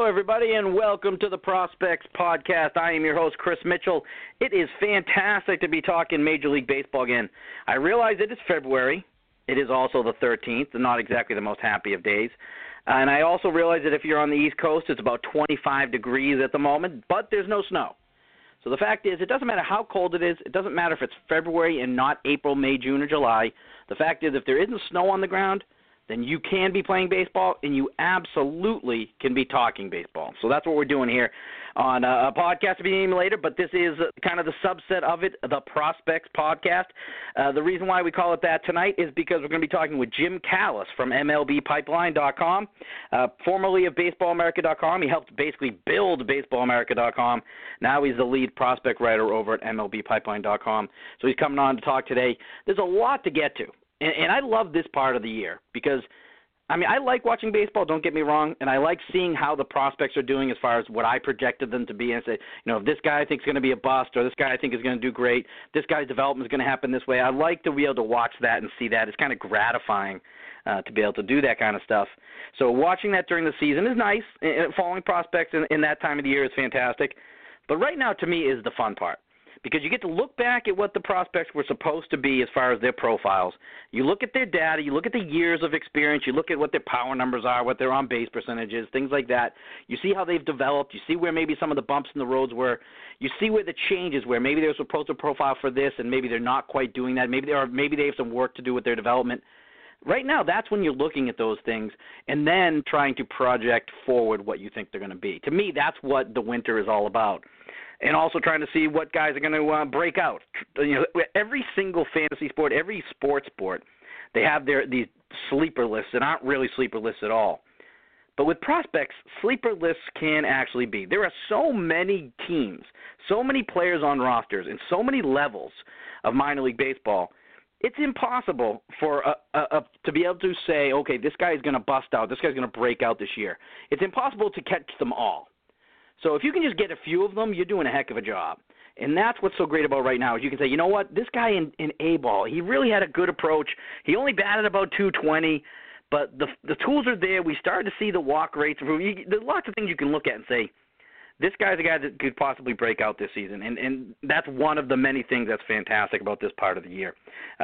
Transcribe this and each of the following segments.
everybody, and welcome to the Prospects Podcast. I am your host, Chris Mitchell. It is fantastic to be talking Major League Baseball again. I realize it is February. It is also the 13th, and not exactly the most happy of days. And I also realize that if you're on the East Coast, it's about 25 degrees at the moment, but there's no snow. So the fact is, it doesn't matter how cold it is. It doesn't matter if it's February and not April, May, June, or July. The fact is, if there isn't snow on the ground, then you can be playing baseball, and you absolutely can be talking baseball. So that's what we're doing here on a podcast to be named later, but this is kind of the subset of it, the Prospects Podcast. The reason why we call it that tonight is because we're going to be talking with Jim Callis from MLBpipeline.com, formerly of BaseballAmerica.com. He helped basically build BaseballAmerica.com. Now he's the lead prospect writer over at MLBpipeline.com. So he's coming on to talk today. There's a lot to get to. And I love this part of the year because, I mean, I like watching baseball, don't get me wrong, and I like seeing how the prospects are doing as far as what I projected them to be and say, you know, if this guy I think is going to be a bust or this guy I think is going to do great, this guy's development is going to happen this way. I like to be able to watch that and see that. It's kind of gratifying to be able to do that kind of stuff. So watching that during the season is nice. Following prospects in that time of the year is fantastic. But right now, to me, is the fun part. Because you get to look back at what the prospects were supposed to be as far as their profiles. You look at their data, you look at the years of experience, you look at what their power numbers are, what their on-base percentages, things like that. You see how they've developed. You see where maybe some of the bumps in the roads were. You see where the changes were. Maybe they're supposed to profile for this, and maybe they're not quite doing that. Maybe they have some work to do with their development. Right now, that's when you're looking at those things and then trying to project forward what you think they're going to be. To me, that's what the winter is all about. And also trying to see what guys are going to break out. You know, every single fantasy sport, every sports sport, they have these sleeper lists that aren't really sleeper lists at all. But with prospects, sleeper lists can actually be. There are so many teams, so many players on rosters, and so many levels of minor league baseball. It's impossible for to be able to say, okay, this guy is going to bust out, this guy's going to break out this year. It's impossible to catch them all. So if you can just get a few of them, you're doing a heck of a job. And that's what's so great about right now is you can say, you know what, this guy in A-ball, he really had a good approach. He only batted about 220, but the tools are there. We started to see the walk rates improve. There's lots of things you can look at and say, this guy's a guy that could possibly break out this season. And that's one of the many things that's fantastic about this part of the year.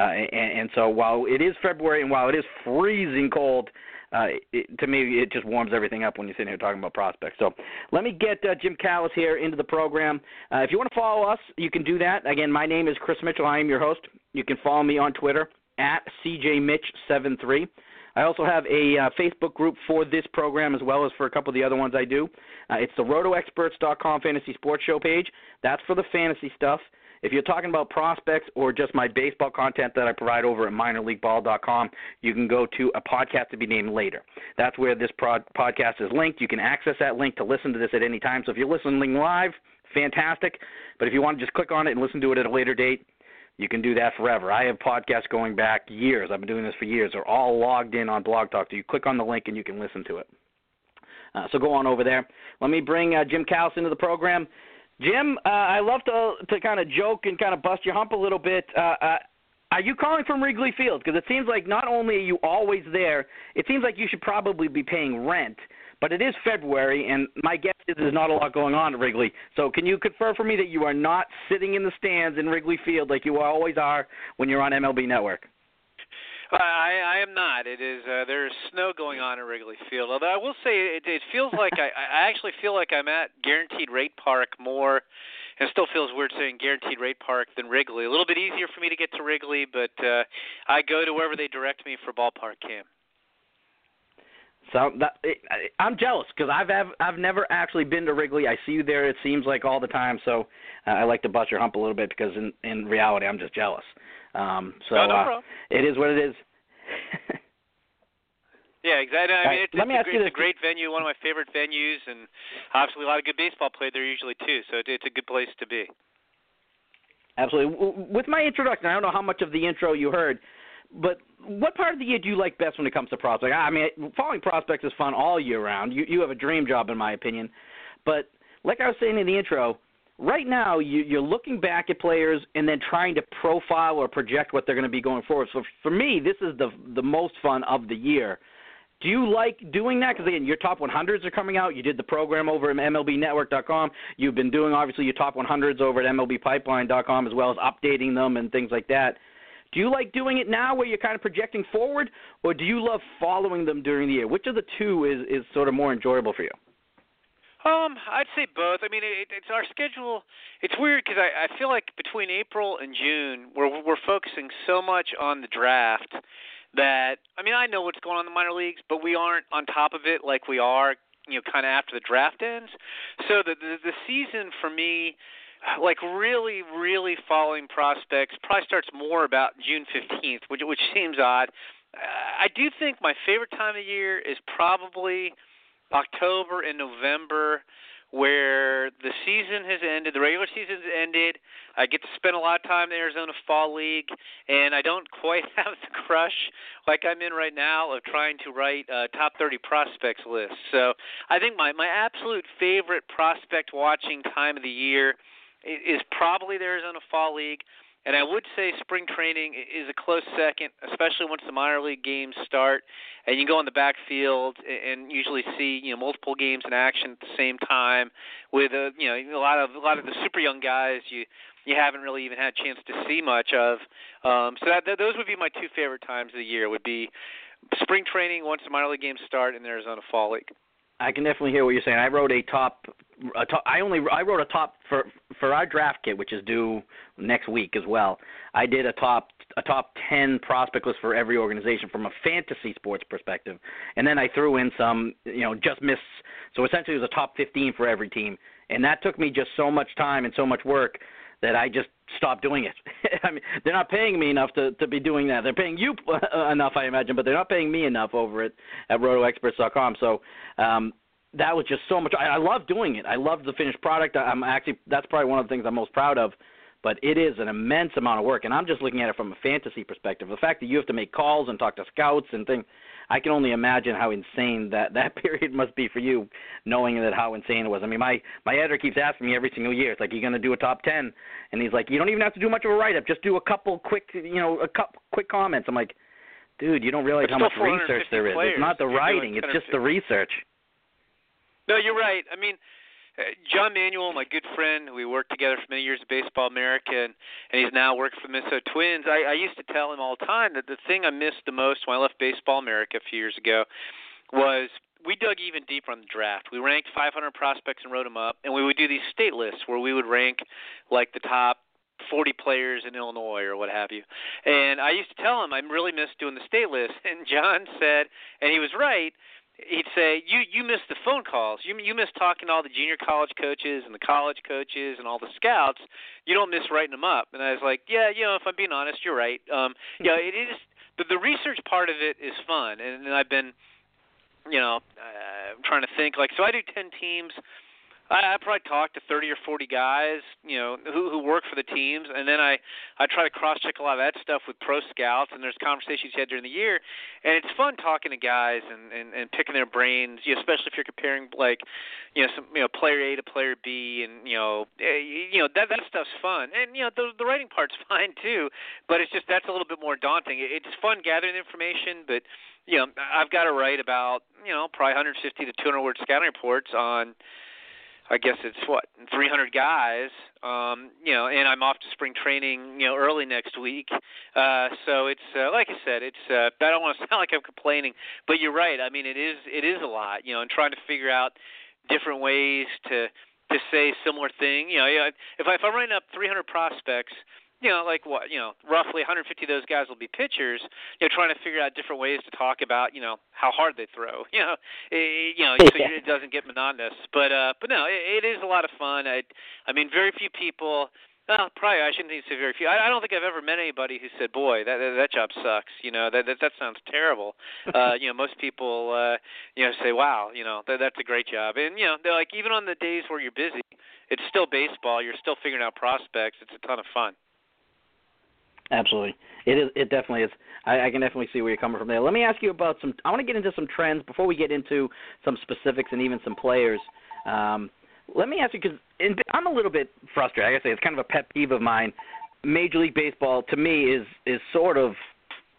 And so while it is February and while it is freezing cold, to me, it just warms everything up when you're sitting here talking about prospects. So let me get Jim Callis here into the program. If you want to follow us, you can do that. Again, my name is Chris Mitchell. I am your host. You can follow me on Twitter at CJMitch73. I also have a Facebook group for this program as well as for a couple of the other ones I do. It's the RotoExperts.com Fantasy Sports Show page. That's for the fantasy stuff. If you're talking about prospects or just my baseball content that I provide over at minorleagueball.com, you can go to a podcast to be named later. That's where this podcast is linked. You can access that link to listen to this at any time. So if you're listening live, fantastic. But if you want to just click on it and listen to it at a later date, you can do that forever. I have podcasts going back years. I've been doing this for years. They're all logged in on Blog Talk. So you click on the link and you can listen to it. So go on over there. Let me bring Jim Callis into the program. Jim, I love to kind of joke and kind of bust your hump a little bit. Are you calling from Wrigley Field? Because it seems like not only are you always there, it seems like you should probably be paying rent. But it is February, and my guess is there's not a lot going on at Wrigley. So can you confirm for me that you are not sitting in the stands in Wrigley Field like you always are when you're on MLB Network? I am not. It is there's snow going on at Wrigley Field. Although I will say it feels like I actually feel like I'm at Guaranteed Rate Park more, and it still feels weird saying Guaranteed Rate Park than Wrigley. A little bit easier for me to get to Wrigley, but I go to wherever they direct me for ballpark camp. So I'm jealous because I've never actually been to Wrigley. I see you there, it seems like, all the time. So I like to bust your hump a little bit because in reality I'm just jealous. No problem. It is what it is. Yeah, exactly. I mean, it's a great venue, one of my favorite venues, and obviously a lot of good baseball played there usually too. So it's a good place to be. Absolutely. With my introduction, I don't know how much of the intro you heard, but what part of the year do you like best when it comes to prospects? I mean, following prospects is fun all year round. You have a dream job, in my opinion. But like I was saying in the intro, right now you're looking back at players and then trying to profile or project what they're going to be going forward. So for me, this is the most fun of the year, Do you like doing that? Because, again, your top 100s are coming out. You did the program over at MLBnetwork.com. You've been doing, obviously, your top 100s over at MLBpipeline.com, as well as updating them and things like that. Do you like doing it now where you're kind of projecting forward, or do you love following them during the year? Which of the two is sort of more enjoyable for you? I'd say both. I mean, it's our schedule. It's weird because I feel like between April and June, we're focusing so much on the draft that, I mean, I know what's going on in the minor leagues, but we aren't on top of it like we are, kind of after the draft ends. So the season for me, like really, really following prospects, probably starts more about June 15th, which seems odd. I do think my favorite time of year is probably October and November, where the season has ended, the regular season has ended. I get to spend a lot of time in the Arizona Fall League, and I don't quite have the crush like I'm in right now of trying to write a top 30 prospects list. So I think my absolute favorite prospect watching time of the year is probably the Arizona Fall League. And I would say spring training is a close second, especially once the minor league games start, and you go in the backfield and usually see multiple games in action at the same time with a lot of the super young guys you haven't really even had a chance to see much of. So those would be my two favorite times of the year. Would be spring training once the minor league games start, and the Arizona Fall League. I can definitely hear what you're saying. I wrote a top for our draft kit, which is due next week as well. I did a top 10 prospect list for every organization from a fantasy sports perspective, and then I threw in some just miss. So essentially, it was a top 15 for every team, and that took me just so much time and so much work that I just stopped doing it. I mean, they're not paying me enough to be doing that. They're paying you enough, I imagine, but they're not paying me enough over at RotoExperts.com. So that was just so much. I love doing it. I love the finished product. That's probably one of the things I'm most proud of. But it is an immense amount of work, and I'm just looking at it from a fantasy perspective. The fact that you have to make calls and talk to scouts and things, I can only imagine how insane that period must be for you, knowing that how insane it was. I mean, my editor keeps asking me every single year, it's like, you're going to do a top 10? And he's like, you don't even have to do much of a write-up. Just do a couple quick, quick comments. I'm like, dude, you don't realize how much research there is. It's not the writing. It's just the research. No, you're right. I mean, John Manuel, my good friend, we worked together for many years at Baseball America, and he's now working for the Minnesota Twins. I used to tell him all the time that the thing I missed the most when I left Baseball America a few years ago was we dug even deeper on the draft. We ranked 500 prospects and wrote them up, and we would do these state lists where we would rank like the top 40 players in Illinois or what have you. And I used to tell him I really missed doing the state list, and John said, and he was right, he'd say, you missed the phone calls. You missed talking to all the junior college coaches and the college coaches and all the scouts. You don't miss writing them up. And I was like, yeah, if I'm being honest, you're right. It is. The research part of it is fun, and I've been, trying to think. Like, so I do 10 teams. I probably talk to 30 or 40 guys, who work for the teams, and then I try to cross-check a lot of that stuff with pro scouts, and there's conversations you had during the year, and it's fun talking to guys and picking their brains, especially if you're comparing some player A to player B, and that stuff's fun, and the writing part's fine too, but it's just that's a little bit more daunting. It's fun gathering information, but I've got to write about probably 150 to 200 word scouting reports on, I guess it's 300 guys, and I'm off to spring training, early next week. So it's like I said, it's I don't want to sound like I'm complaining, but you're right. I mean, it is a lot, and trying to figure out different ways to say similar thing. If I'm writing up 300 prospects, roughly 150 of those guys will be pitchers, trying to figure out different ways to talk about, how hard they throw, so it doesn't get monotonous. But no, it is a lot of fun. I mean, very few people, probably I shouldn't even say very few. I don't think I've ever met anybody who said, boy, that job sucks, that sounds terrible. Most people, say, wow, that's a great job. And, they're like, even on the days where you're busy, it's still baseball. You're still figuring out prospects. It's a ton of fun. Absolutely. It is. It definitely is. I can definitely see where you're coming from there. Let me ask you about I want to get into some trends before we get into some specifics and even some players. Let me ask you, because I'm a little bit frustrated. Like I say, it's kind of a pet peeve of mine. Major League Baseball, to me, is sort of,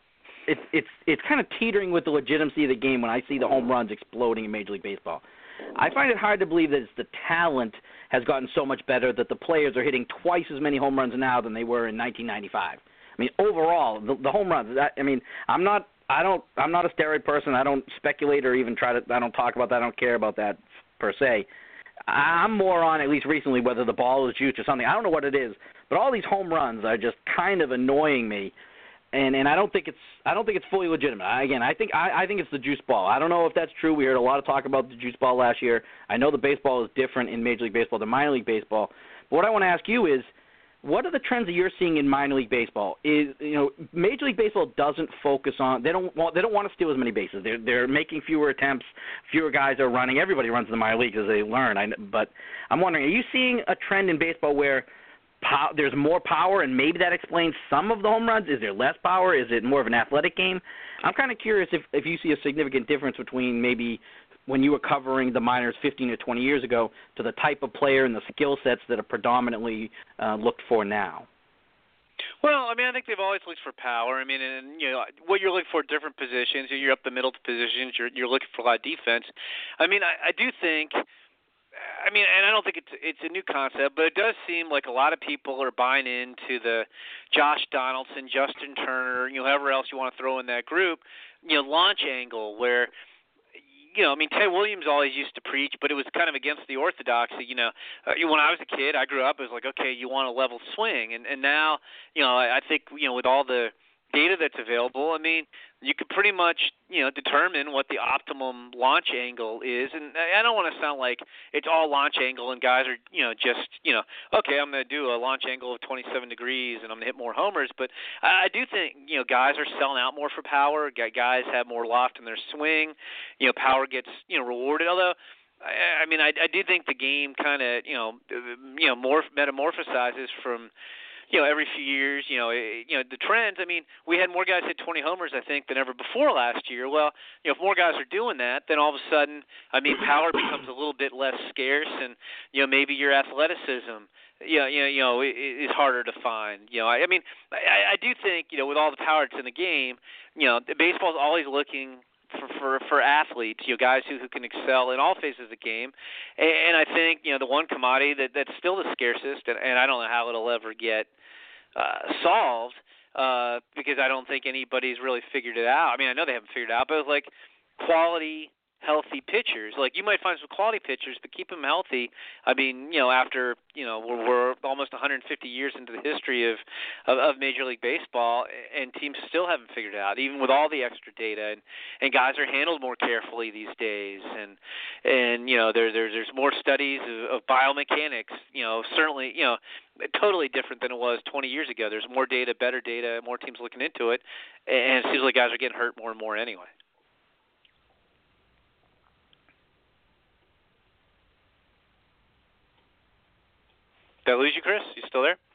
it's kind of teetering with the legitimacy of the game when I see the home runs exploding in Major League Baseball. I find it hard to believe that it's the talent has gotten so much better that the players are hitting twice as many home runs now than they were in 1995. I mean, overall, the home runs. I'm not a steroid person. I don't speculate or even I don't talk about that. I don't care about that per se. I'm more on, at least recently, whether the ball is juiced or something. I don't know what it is, but all these home runs are just kind of annoying me. And I don't think it's fully legitimate. I think it's the juice ball. I don't know if that's true. We heard a lot of talk about the juice ball last year. I know the baseball is different in Major League Baseball than minor league baseball. But what I want to ask you is, what are the trends that you're seeing in minor league baseball? Major League Baseball doesn't focus on. They don't want to steal as many bases. They're making fewer attempts. Fewer guys are running. Everybody runs in the minor leagues as they learn. But I'm wondering, are you seeing a trend in baseball where there's more power, and maybe that explains some of the home runs? Is there less power? Is it more of an athletic game? I'm kind of curious if you see a significant difference between maybe when you were covering the minors 15 or 20 years ago to the type of player and the skill sets that are predominantly looked for now. Well, I think they've always looked for power. And what you're looking for at different positions, you're up the middle positions, you're looking for a lot of defense. I do think. And I don't think it's a new concept, but it does seem like a lot of people are buying into the Josh Donaldson, Justin Turner, whoever else you want to throw in that group, launch angle where, Ted Williams always used to preach, but it was kind of against the orthodoxy. When I was a kid, I grew up, it was like, okay, you want a level swing. And now, I think, with all the data that's available, you could pretty much, determine what the optimum launch angle is. And I don't want to sound like it's all launch angle and guys are, okay, I'm going to do a launch angle of 27 degrees and I'm going to hit more homers. But I do think, guys are selling out more for power. Guys have more loft in their swing. Power gets, rewarded. Although, I do think the game kind of, more metamorphosizes from, every few years, the trends. We had more guys hit 20 homers, I think, than ever before last year. Well, if more guys are doing that, then all of a sudden, power becomes a little bit less scarce, and maybe your athleticism, is harder to find. I do think, with all the power that's in the game, baseball's always looking for athletes, guys who can excel in all phases of the game. And I think, the one commodity that's still the scarcest, and I don't know how it'll ever get solved, because I don't think anybody's really figured it out. I know they haven't figured it out, but it's like quality, healthy pitchers. Like, you might find some quality pitchers, but keep them healthy. After, we're almost 150 years into the history of Major League Baseball, and teams still haven't figured it out, even with all the extra data. And guys are handled more carefully these days. And there's more studies of biomechanics, certainly, totally different than it was 20 years ago. There's more data, better data, more teams looking into it. And it seems like guys are getting hurt more and more anyway. Did I lose you, Chris? You still there?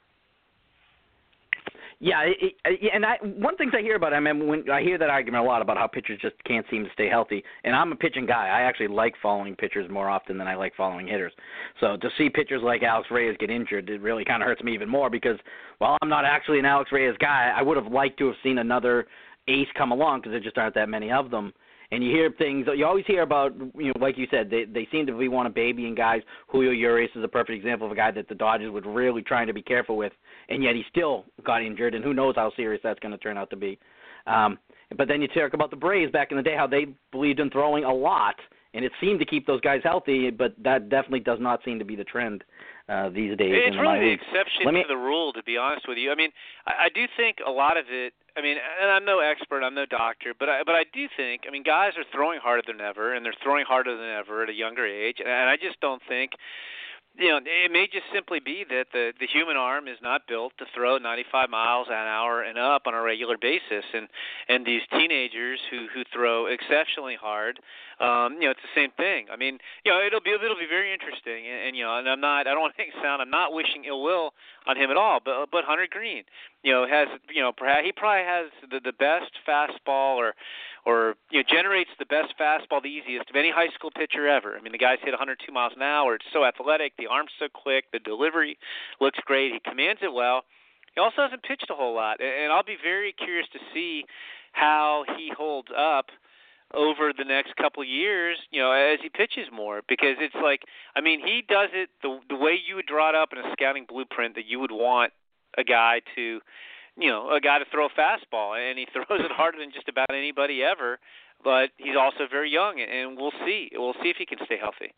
Yeah, one thing I hear about, when I hear that argument a lot about how pitchers just can't seem to stay healthy, and I'm a pitching guy. I actually like following pitchers more often than I like following hitters. So to see pitchers like Alex Reyes get injured, it really kind of hurts me even more because, while I'm not actually an Alex Reyes guy, I would have liked to have seen another ace come along because there just aren't that many of them. And you hear things, you always hear about, like you said, they seem to be want a baby in guys. Julio Urias is a perfect example of a guy that the Dodgers were really trying to be careful with, and yet he still got injured, and who knows how serious that's going to turn out to be. But then you talk about the Braves back in the day, how they believed in throwing a lot, and it seemed to keep those guys healthy, but that definitely does not seem to be the trend these days. It's really the exception to the rule, to be honest with you. I do think a lot of it, and I'm no expert, I'm no doctor, but I do think, guys are throwing harder than ever, and they're throwing harder than ever at a younger age, and I just don't think, it may just simply be that the human arm is not built to throw 95 miles an hour and up on a regular basis, and these teenagers who throw exceptionally hard, it's the same thing. It'll be very interesting, and I don't want to make it sound, I'm not wishing ill will on him at all, but Hunter Green, has, perhaps he probably has the best fastball or generates the best fastball the easiest of any high school pitcher ever. The guy's hit 102 miles an hour. It's so athletic. The arm's so quick. The delivery looks great. He commands it well. He also hasn't pitched a whole lot, and I'll be very curious to see, how he holds up over the next couple of years, as he pitches more, because it's like, I mean, he does it the way you would draw it up in a scouting blueprint that you would want a guy to throw a fastball, and he throws it harder than just about anybody ever, but he's also very young, and we'll see if he can stay healthy.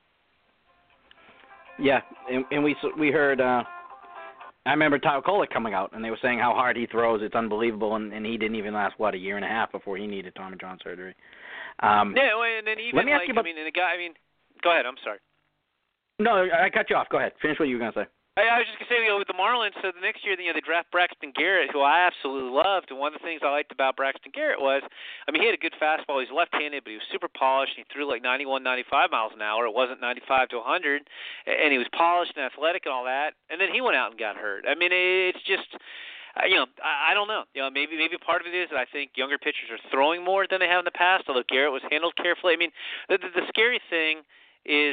Yeah, and we heard I remember Tyler Kolek coming out, and they were saying how hard he throws. It's unbelievable, and he didn't even last, a year and a half before he needed Tommy John surgery. Yeah, and then even, let me ask you about, go ahead, I'm sorry. No, I cut you off. Go ahead. Finish what you were going to say. I was just going to say, with the Marlins, so the next year, they draft Braxton Garrett, who I absolutely loved. And one of the things I liked about Braxton Garrett was, he had a good fastball. He's left-handed, but he was super polished. He threw like 91, 95 miles an hour. It wasn't 95 to 100. And he was polished and athletic and all that. And then he went out and got hurt. It's just, I don't know. Maybe part of it is that I think younger pitchers are throwing more than they have in the past, although Garrett was handled carefully. The scary thing is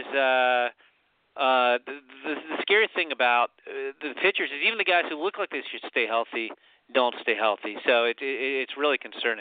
the scary thing about the pitchers is even the guys who look like they should stay healthy don't stay healthy. So it's really concerning.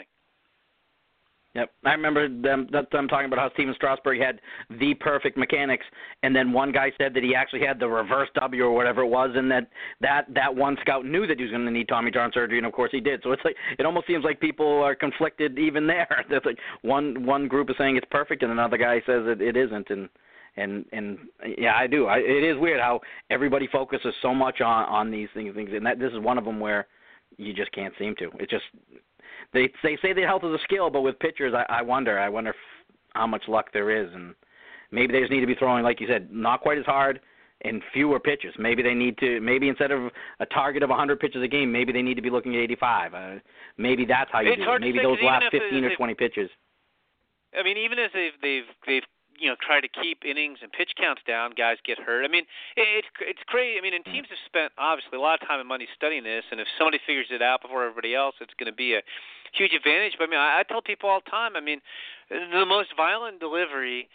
Yep, I remember them talking about how Steven Strasburg had the perfect mechanics, and then one guy said that he actually had the reverse W or whatever it was, and that one scout knew that he was going to need Tommy John surgery, and of course he did. So it's like it almost seems like people are conflicted even there. There's like one group is saying it's perfect, and another guy says it isn't, and yeah, I do. It is weird how everybody focuses so much on these things, and this is one of them where you just can't seem to. It's just they say that health is a skill, but with pitchers, I wonder how much luck there is, and maybe they just need to be throwing, like you said, not quite as hard and fewer pitches. Maybe they need to. Maybe instead of a target of 100 pitches a game, maybe they need to be looking at 85. Maybe that's how you do it. Maybe those last 15 or 20 pitches. Even as they've try to keep innings and pitch counts down, guys get hurt. It's crazy. And teams have spent, obviously, a lot of time and money studying this, and if somebody figures it out before everybody else, it's going to be a huge advantage. But, I tell people all the time, the most violent delivery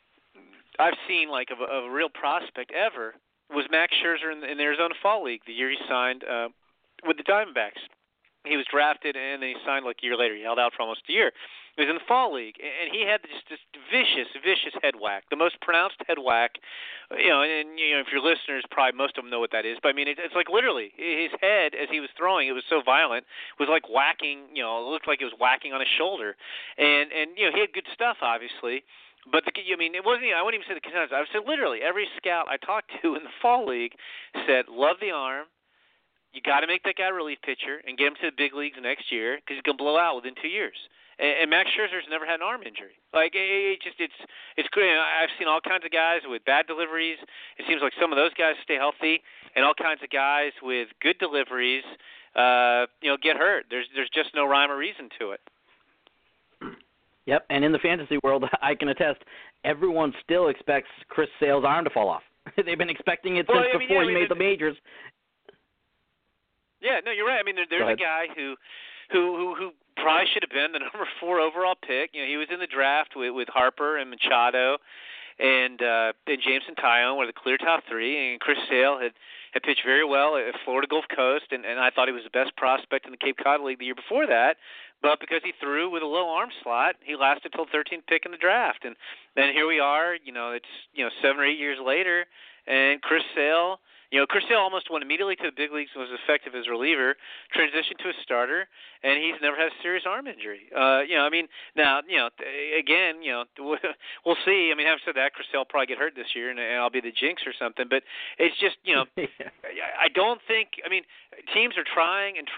I've seen, like, of a real prospect ever was Max Scherzer in the Arizona Fall League the year he signed with the Diamondbacks. He was drafted, and then he signed like a year later. He held out for almost a year. He was in the Fall League, and he had just this vicious head whack, the most pronounced head whack. And if your listeners, probably most of them know what that is. But it's like literally his head as he was throwing, it was so violent, was like whacking. It looked like it was whacking on his shoulder, and he had good stuff, obviously. But it wasn't. I wouldn't even say the contenders. I would say literally every scout I talked to in the Fall League said, "Love the arm. You got to make that guy a relief pitcher and get him to the big leagues next year because he's going to blow out within 2 years." And Max Scherzer's never had an arm injury. Like it's great. I've seen all kinds of guys with bad deliveries. It seems like some of those guys stay healthy, and all kinds of guys with good deliveries, get hurt. There's just no rhyme or reason to it. Yep, and in the fantasy world, I can attest, everyone still expects Chris Sale's arm to fall off. They've been expecting it since before he made the majors. Yeah, no, you're right. There's a guy who probably should have been the number 4 overall pick. He was in the draft with Harper and Machado and Jameson Taillon were the clear top 3, and Chris Sale had pitched very well at Florida Gulf Coast, and I thought he was the best prospect in the Cape Cod League the year before that. But because he threw with a low arm slot, he lasted till 13th pick in the draft, and then here we are. It's 7 or 8 years later, and Chris Sale. Chris Sale almost went immediately to the big leagues and was effective as reliever, transitioned to a starter, and he's never had a serious arm injury. Now, again, we'll see. Having said that, Chris Sale will probably get hurt this year, and I'll be the jinx or something. But it's just, I don't think. Teams are trying, and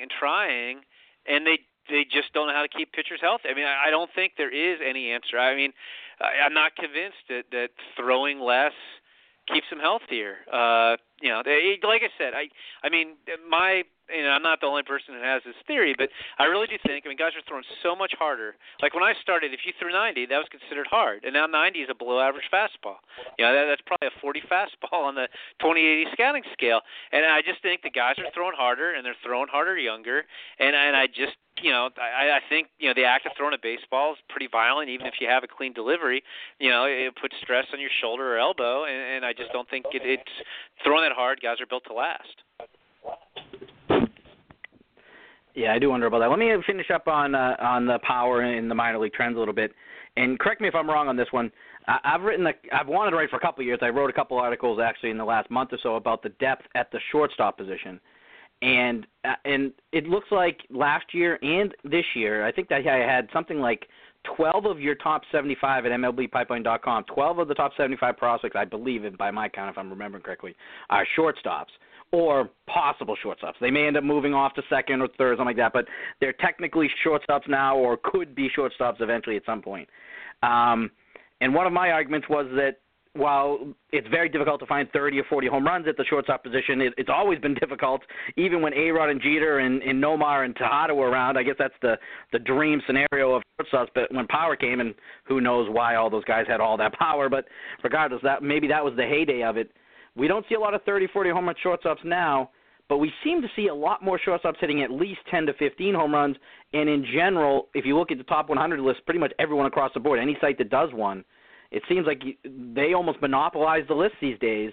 they just don't know how to keep pitchers healthy. I don't think there is any answer. I'm not convinced that throwing less keeps them healthier. Like I said, I'm not the only person who has this theory, but I really do think, guys are throwing so much harder. Like when I started, if you threw 90, that was considered hard, and now 90 is a below average fastball. That's probably a 40 fastball on the 20/80 scouting scale. And I just think the guys are throwing harder, and they're throwing harder younger, and I just I think the act of throwing a baseball is pretty violent, even if you have a clean delivery. It puts stress on your shoulder or elbow, and I just don't think it's throwing that hard. Guys are built to last. Yeah, I do wonder about that. Let me finish up on the power and the minor league trends a little bit. And correct me if I'm wrong on this one. I've wanted to write for a couple of years. I wrote a couple articles actually in the last month or so about the depth at the shortstop position. And it looks like last year and this year, I think that I had something like 12 of your top 75 at MLBpipeline.com. 12 of the top 75 prospects, I believe, by my count, if I'm remembering correctly, are shortstops or possible shortstops. They may end up moving off to second or third, something like that, but they're technically shortstops now or could be shortstops eventually at some point. And one of my arguments was that while it's very difficult to find 30 or 40 home runs at the shortstop position, it's always been difficult, even when A-Rod and Jeter and Nomar and Tejada were around. I guess that's the dream scenario of shortstops, but when power came, and who knows why all those guys had all that power, but regardless, maybe that was the heyday of it. We don't see a lot of 30, 40 home run shortstops now, but we seem to see a lot more shortstops hitting at least 10 to 15 home runs, and in general, if you look at the top 100 list, pretty much everyone across the board, any site that does one, it seems like they almost monopolize the list these days.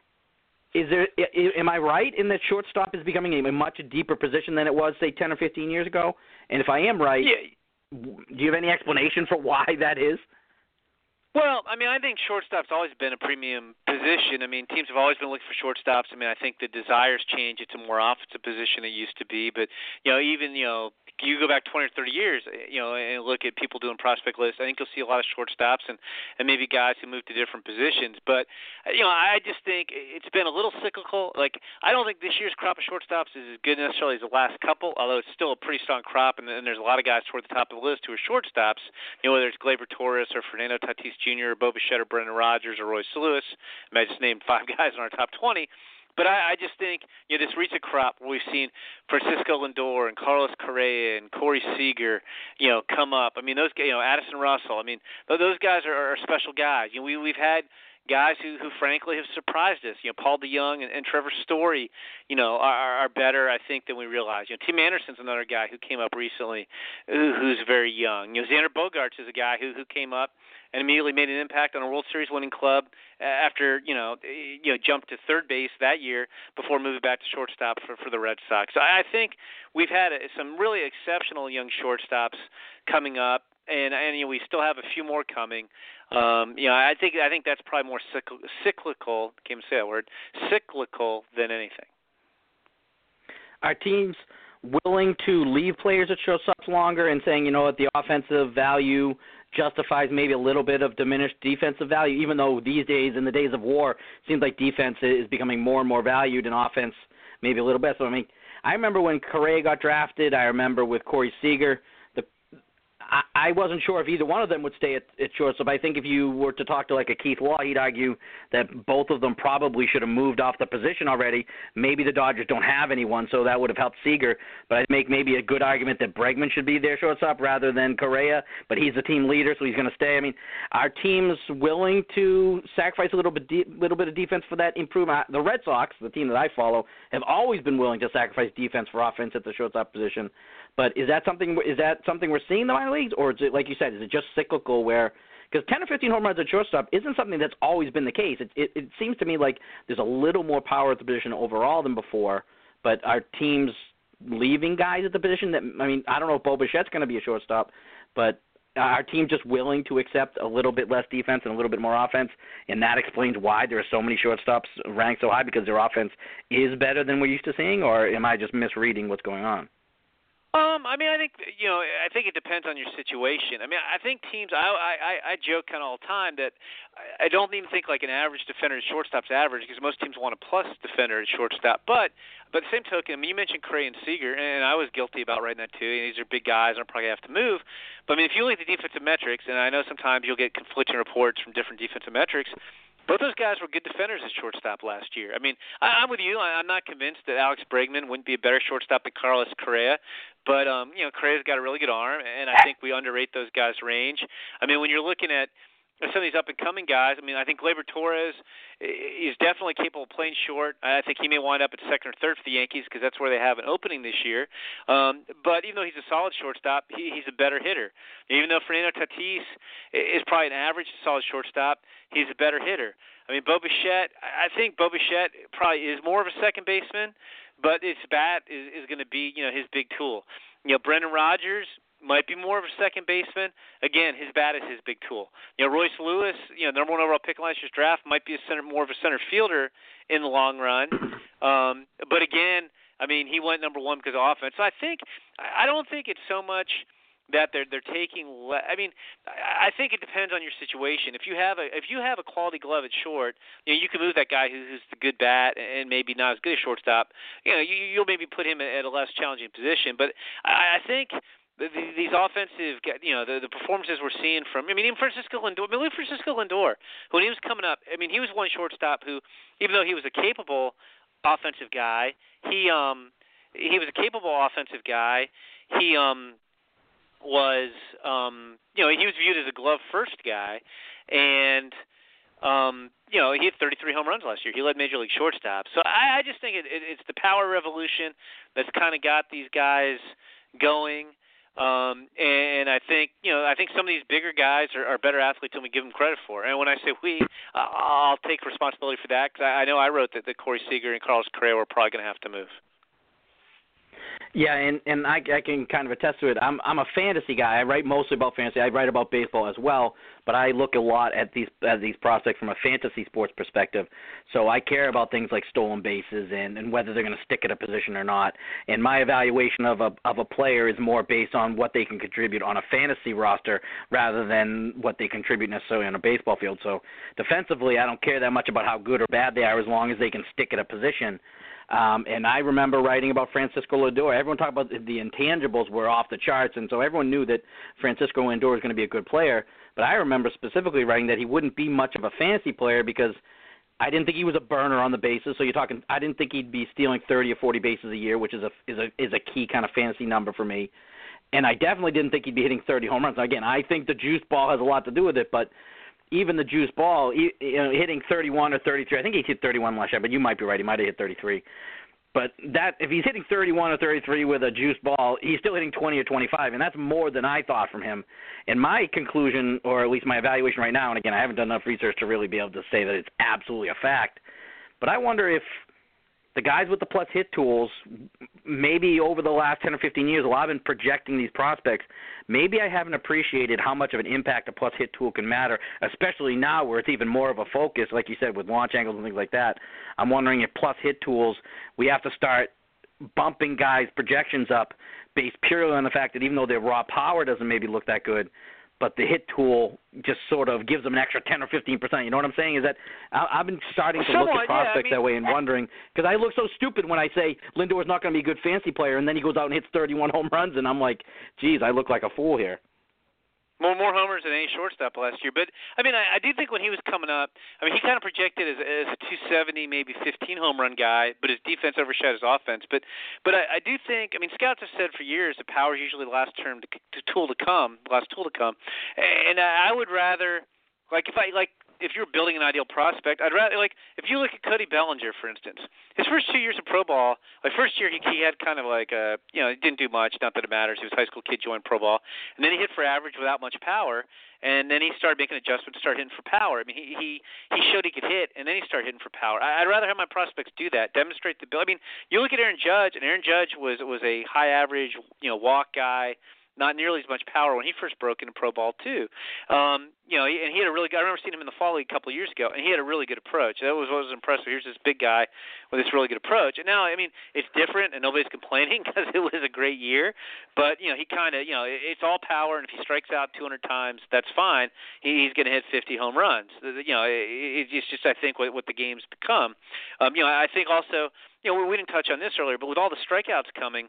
Am I right in that shortstop is becoming a much deeper position than it was, say, 10 or 15 years ago? And if I am right, do you have any explanation for why that is? Well, I mean, I think shortstop's always been a premium position. I mean, teams have always been looking for shortstops. I mean, I think the desires change. It's a more offensive position it used to be. But, even, you go back 20 or 30 years, and look at people doing prospect lists, I think you'll see a lot of shortstops and maybe guys who move to different positions. But, I just think it's been a little cyclical. Like, I don't think this year's crop of shortstops is as good necessarily as the last couple, although it's still a pretty strong crop, and there's a lot of guys toward the top of the list who are shortstops, whether it's Gleyber Torres or Fernando Tatis Jr. or Bo Bichette or Brendan Rodgers or Royce Lewis. I just named 5 guys in our top 20. But I just think, this recent crop where we've seen Francisco Lindor and Carlos Correa and Corey Seager, come up. I mean, those guys, Addison Russell. I mean, those guys are special guys. We've had guys who frankly have surprised us. Paul DeJong and Trevor Story, are better, I think, than we realize. Tim Anderson's another guy who came up recently, who's very young. Xander Bogaerts is a guy who came up and immediately made an impact on a World Series winning club after jumped to third base that year before moving back to shortstop for the Red Sox. So I think we've had some really exceptional young shortstops coming up, and we still have a few more coming. I think that's probably more cyclical. Can't even say that word. Cyclical than anything. Are teams willing to leave players at shortstops longer and saying, the offensive value justifies maybe a little bit of diminished defensive value, even though these days, in the days of war, it seems like defense is becoming more and more valued and offense maybe a little bit. So, I remember when Correa got drafted. I remember with Corey Seager. I wasn't sure if either one of them would stay at shortstop. I think if you were to talk to like a Keith Law, he'd argue that both of them probably should have moved off the position already. Maybe the Dodgers don't have anyone, so that would have helped Seager. But I'd make maybe a good argument that Bregman should be their shortstop rather than Correa. But he's the team leader, so he's going to stay. Are teams willing to sacrifice a little bit of defense for that improvement? The Red Sox, the team that I follow, have always been willing to sacrifice defense for offense at the shortstop position. But is that something we're seeing in the minor leagues, or is it, like you said, is it just cyclical where – because 10 or 15 home runs at shortstop isn't something that's always been the case. It seems to me like there's a little more power at the position overall than before, but are teams leaving guys at the position that – I don't know if Bo Bichette's going to be a shortstop, but are teams just willing to accept a little bit less defense and a little bit more offense, and that explains why there are so many shortstops ranked so high because their offense is better than we're used to seeing, or am I just misreading what's going on? I think it depends on your situation. I think teams. I joke kind of all the time that I don't even think like an average defender at shortstop's average because most teams want a plus defender at shortstop. But by the same token, you mentioned Correa and Seager, and I was guilty about writing that too. These are big guys, and I'll probably have to move. But if you look at the defensive metrics, and I know sometimes you'll get conflicting reports from different defensive metrics. Both those guys were good defenders at shortstop last year. I'm with you. I'm not convinced that Alex Bregman wouldn't be a better shortstop than Carlos Correa. But, Correa's got a really good arm, and I think we underrate those guys' range. When you're looking at some of these up-and-coming guys, I think Gleyber Torres is definitely capable of playing short. I think he may wind up at second or third for the Yankees because that's where they have an opening this year. But even though he's a solid shortstop, he's a better hitter. Even though Fernando Tatis is probably an average solid shortstop, he's a better hitter. Bo Bichette, I think Bo Bichette probably is more of a second baseman but his bat is going to be, his big tool. Brendan Rodgers might be more of a second baseman. Again, his bat is his big tool. Royce Lewis, number one overall pick in last year's draft, might be more of a center fielder in the long run. But again, I mean, he went number one because of offense. So I don't think it's so much that they're taking. I mean, I think it depends on your situation. If you have a quality glove at short, you can move that guy who's the good bat and maybe not as good a shortstop. You'll maybe put him at a less challenging position. But I think these offensive, the performances we're seeing from, even Francisco Lindor. Look at Francisco Lindor, when he was coming up. He was one shortstop who, even though he was a capable offensive guy, he was a capable offensive guy. He was he was viewed as a glove first guy, and he hit 33 home runs last year. He led Major League shortstops. So I just think it's the power revolution that's kind of got these guys going. And I think some of these bigger guys are better athletes than we give them credit for. And when I say we, I'll take responsibility for that, because I know I wrote that Corey Seager and Carlos Correa were probably going to have to move. Yeah, and I can kind of attest to it. I'm a fantasy guy. I write mostly about fantasy. I write about baseball as well, but I look a lot at these prospects from a fantasy sports perspective. So I care about things like stolen bases and whether they're going to stick at a position or not. And my evaluation of a player is more based on what they can contribute on a fantasy roster rather than what they contribute necessarily on a baseball field. So defensively, I don't care that much about how good or bad they are as long as they can stick at a position. And I remember writing about Francisco Lindor. Everyone talked about the intangibles were off the charts, and so everyone knew that Francisco Lindor was going to be a good player. But I remember specifically writing that he wouldn't be much of a fantasy player because I didn't think he was a burner on the bases. So I didn't think he'd be stealing 30 or 40 bases a year, which is a key kind of fantasy number for me. And I definitely didn't think he'd be hitting 30 home runs. Now, again, I think the juice ball has a lot to do with it, but even the juice ball, hitting 31 or 33, I think he hit 31 last year, but you might be right, he might have hit 33. But that if he's hitting 31 or 33 with a juice ball, he's still hitting 20 or 25, and that's more than I thought from him. And my conclusion, or at least my evaluation right now, and again, I haven't done enough research to really be able to say that it's absolutely a fact, but I wonder if the guys with the plus hit tools, maybe over the last 10 or 15 years, while I've been projecting these prospects, maybe I haven't appreciated how much of an impact a plus hit tool can matter, especially now where it's even more of a focus, like you said, with launch angles and things like that. I'm wondering if plus hit tools, we have to start bumping guys' projections up based purely on the fact that even though their raw power doesn't maybe look that good, but the hit tool just sort of gives them an extra 10 or 15%. You know what I'm saying? Is that I've been starting to look at prospects that way and wondering, because I look so stupid when I say Lindor's not going to be a good fantasy player, and then he goes out and hits 31 home runs, and I'm like, geez, I look like a fool here. More homers than any shortstop last year. But, I do think when he was coming up, he kind of projected as a 270, maybe 15 home run guy, but his defense overshadowed his offense. But I do think, scouts have said for years that power is usually the last tool to come. And I would rather, if you're building an ideal prospect, I'd rather, if you look at Cody Bellinger, for instance, his first 2 years of pro ball, first year he had kind of he didn't do much, not that it matters. He was a high school kid, joined pro ball, and then he hit for average without much power, and then he started making adjustments, started hitting for power. He showed he could hit, and then he started hitting for power. I'd rather have my prospects do that, demonstrate the ability. You look at Aaron Judge, and Aaron Judge was a high average, walk guy, not nearly as much power when he first broke into pro ball too. And he had a really good, I remember seeing him in the fall league a couple of years ago, and he had a really good approach. That was what was impressive. Here's this big guy with this really good approach. And now, it's different, and nobody's complaining because it was a great year. But, he kind of, it's all power, and if he strikes out 200 times, that's fine. He's going to hit 50 home runs. It's just, I think, what the game's become. I think also, we didn't touch on this earlier, but with all the strikeouts coming,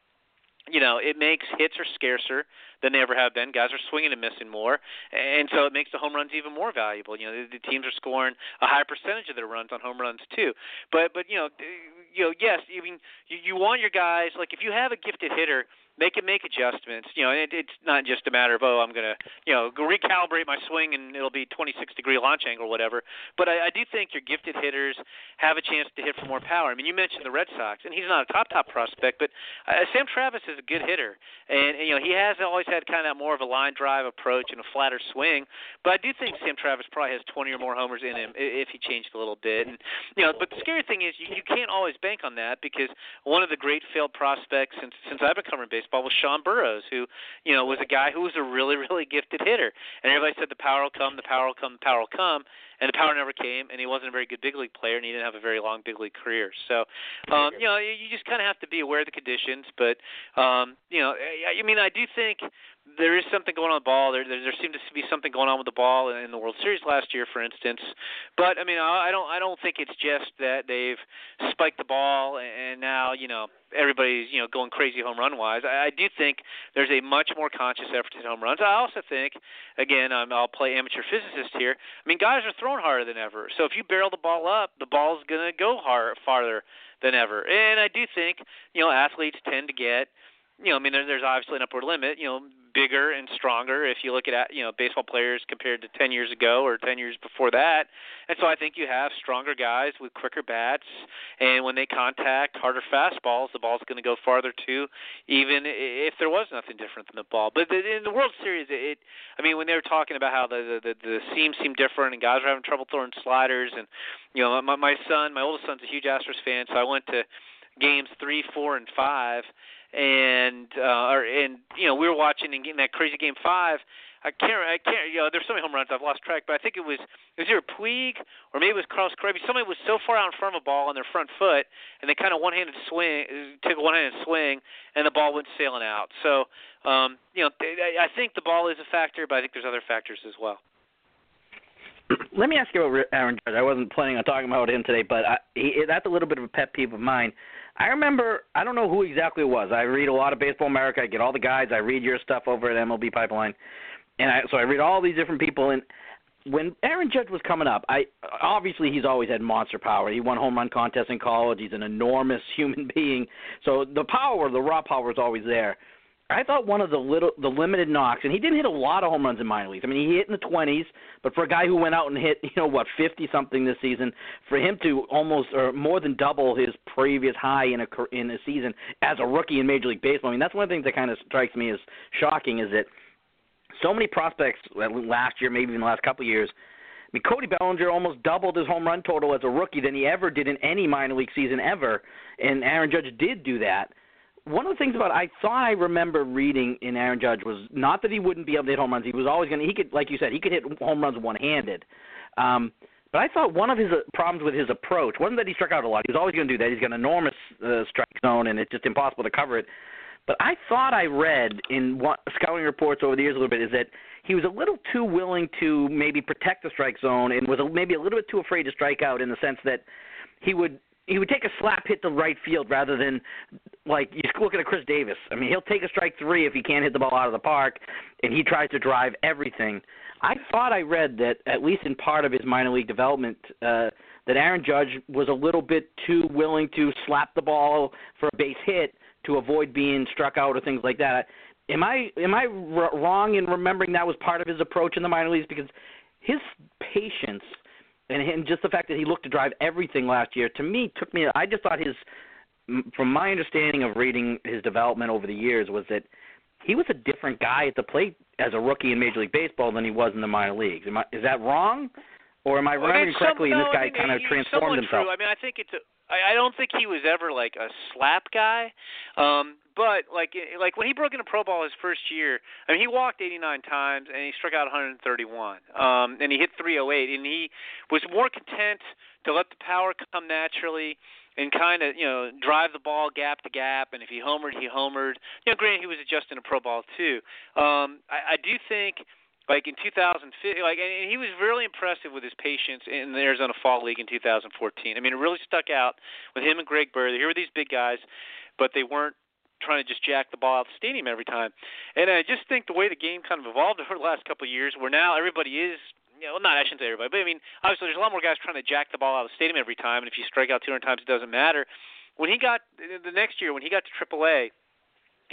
it makes hits are scarcer than they ever have been. Guys are swinging and missing more, and so it makes the home runs even more valuable. The teams are scoring a higher percentage of their runs on home runs too. But yes, you want your guys, if you have a gifted hitter they can make adjustments. And it's not just a matter of, I'm going to, go recalibrate my swing and it'll be 26-degree launch angle or whatever. But I do think your gifted hitters have a chance to hit for more power. I mean, you mentioned the Red Sox, and he's not a top prospect, but Sam Travis is a good hitter. And he has always had kind of more of a line drive approach and a flatter swing. But I do think Sam Travis probably has 20 or more homers in him if he changed a little bit. And, but the scary thing is you can't always bank on that, because one of the great failed prospects since I've been covering baseball was Sean Burroughs, who, was a guy who was a really, really gifted hitter. And everybody said the power will come, the power will come, the power will come. And the power never came, and he wasn't a very good big league player, and he didn't have a very long big league career. So, you just kind of have to be aware of the conditions. But, I do think there is something going on with the ball. There seemed to be something going on with the ball in the World Series last year, for instance. But I don't think it's just that they've spiked the ball and now everybody's going crazy home run wise. I do think there's a much more conscious effort to hit home runs. I also think, again, I'll play amateur physicist here. I mean, guys are throwing harder than ever. So if you barrel the ball up, the ball's going to go farther than ever. And I do think athletes tend to get there's obviously an upward limit, bigger and stronger if you look at baseball players compared to 10 years ago or 10 years before that. And so I think you have stronger guys with quicker bats, and when they contact harder fastballs, the ball's going to go farther too, even if there was nothing different than the ball. But in the World Series, when they were talking about how the seams seem different and guys are having trouble throwing sliders, and my oldest son's a huge Astros fan, so I went to games 3, 4, and 5. And we were watching in that crazy game 5. I can't. There's so many home runs I've lost track, but I think it was either Puig or maybe it was Carlos Correa. Somebody was so far out in front of a ball on their front foot, and they kind of took a one-handed swing, and the ball went sailing out. So, I think the ball is a factor, but I think there's other factors as well. Let me ask you about Aaron Judge. I wasn't planning on talking about him today, but that's a little bit of a pet peeve of mine. I remember, I don't know who exactly it was. I read a lot of Baseball America. I get all the guides. I read your stuff over at MLB Pipeline. So I read all these different people. And when Aaron Judge was coming up, obviously he's always had monster power. He won home run contests in college. He's an enormous human being. So the power, the raw power is always there. I thought one of the limited knocks, and he didn't hit a lot of home runs in minor leagues. I mean, he hit in the 20s, but for a guy who went out and hit, 50-something this season, for him to almost or more than double his previous high in a season as a rookie in Major League Baseball, I mean, that's one of the things that kind of strikes me as shocking, is that so many prospects last year, maybe even the last couple of years, I mean, Cody Bellinger almost doubled his home run total as a rookie than he ever did in any minor league season ever, and Aaron Judge did do that. One of the things I thought I remember reading in Aaron Judge was not that he wouldn't be able to hit home runs. He was always he could, like you said, he could hit home runs one-handed. But I thought one of his problems with his approach wasn't that he struck out a lot. He was always going to do that. He's got an enormous strike zone, and it's just impossible to cover it. But I thought I read in scouting reports over the years a little bit is that he was a little too willing to maybe protect the strike zone and was maybe a little bit too afraid to strike out, in the sense that he would take a slap hit to right field rather than, like, you look at Chris Davis. I mean, he'll take a strike 3 if he can't hit the ball out of the park, and he tries to drive everything. I thought I read that, at least in part of his minor league development, that Aaron Judge was a little bit too willing to slap the ball for a base hit to avoid being struck out or things like that. Am I wrong in remembering that was part of his approach in the minor leagues? Because his patience and just the fact that he looked to drive everything last year, to me, I just thought from my understanding of reading his development over the years, was that he was a different guy at the plate as a rookie in Major League Baseball than he was in the minor leagues. Is that wrong? Or am I remembering correctly, and this guy kind of transformed himself? True. I mean, I think I don't think he was ever like a slap guy. But like when he broke into pro ball his first year, I mean, he walked 89 times and he struck out 131, and he hit 308, and he was more content to let the power come naturally and kind of drive the ball gap to gap. And if he homered, he homered. Granted, he was adjusting to pro ball too. I do think. Like in 2015, and he was really impressive with his patience in the Arizona Fall League in 2014. I mean, it really stuck out with him and Greg Bird. Here were these big guys, but they weren't trying to just jack the ball out of the stadium every time. And I just think the way the game kind of evolved over the last couple of years, where now everybody is, I shouldn't say everybody, but I mean, obviously there's a lot more guys trying to jack the ball out of the stadium every time, and if you strike out 200 times, it doesn't matter. When he got the next year, when he got to AAA,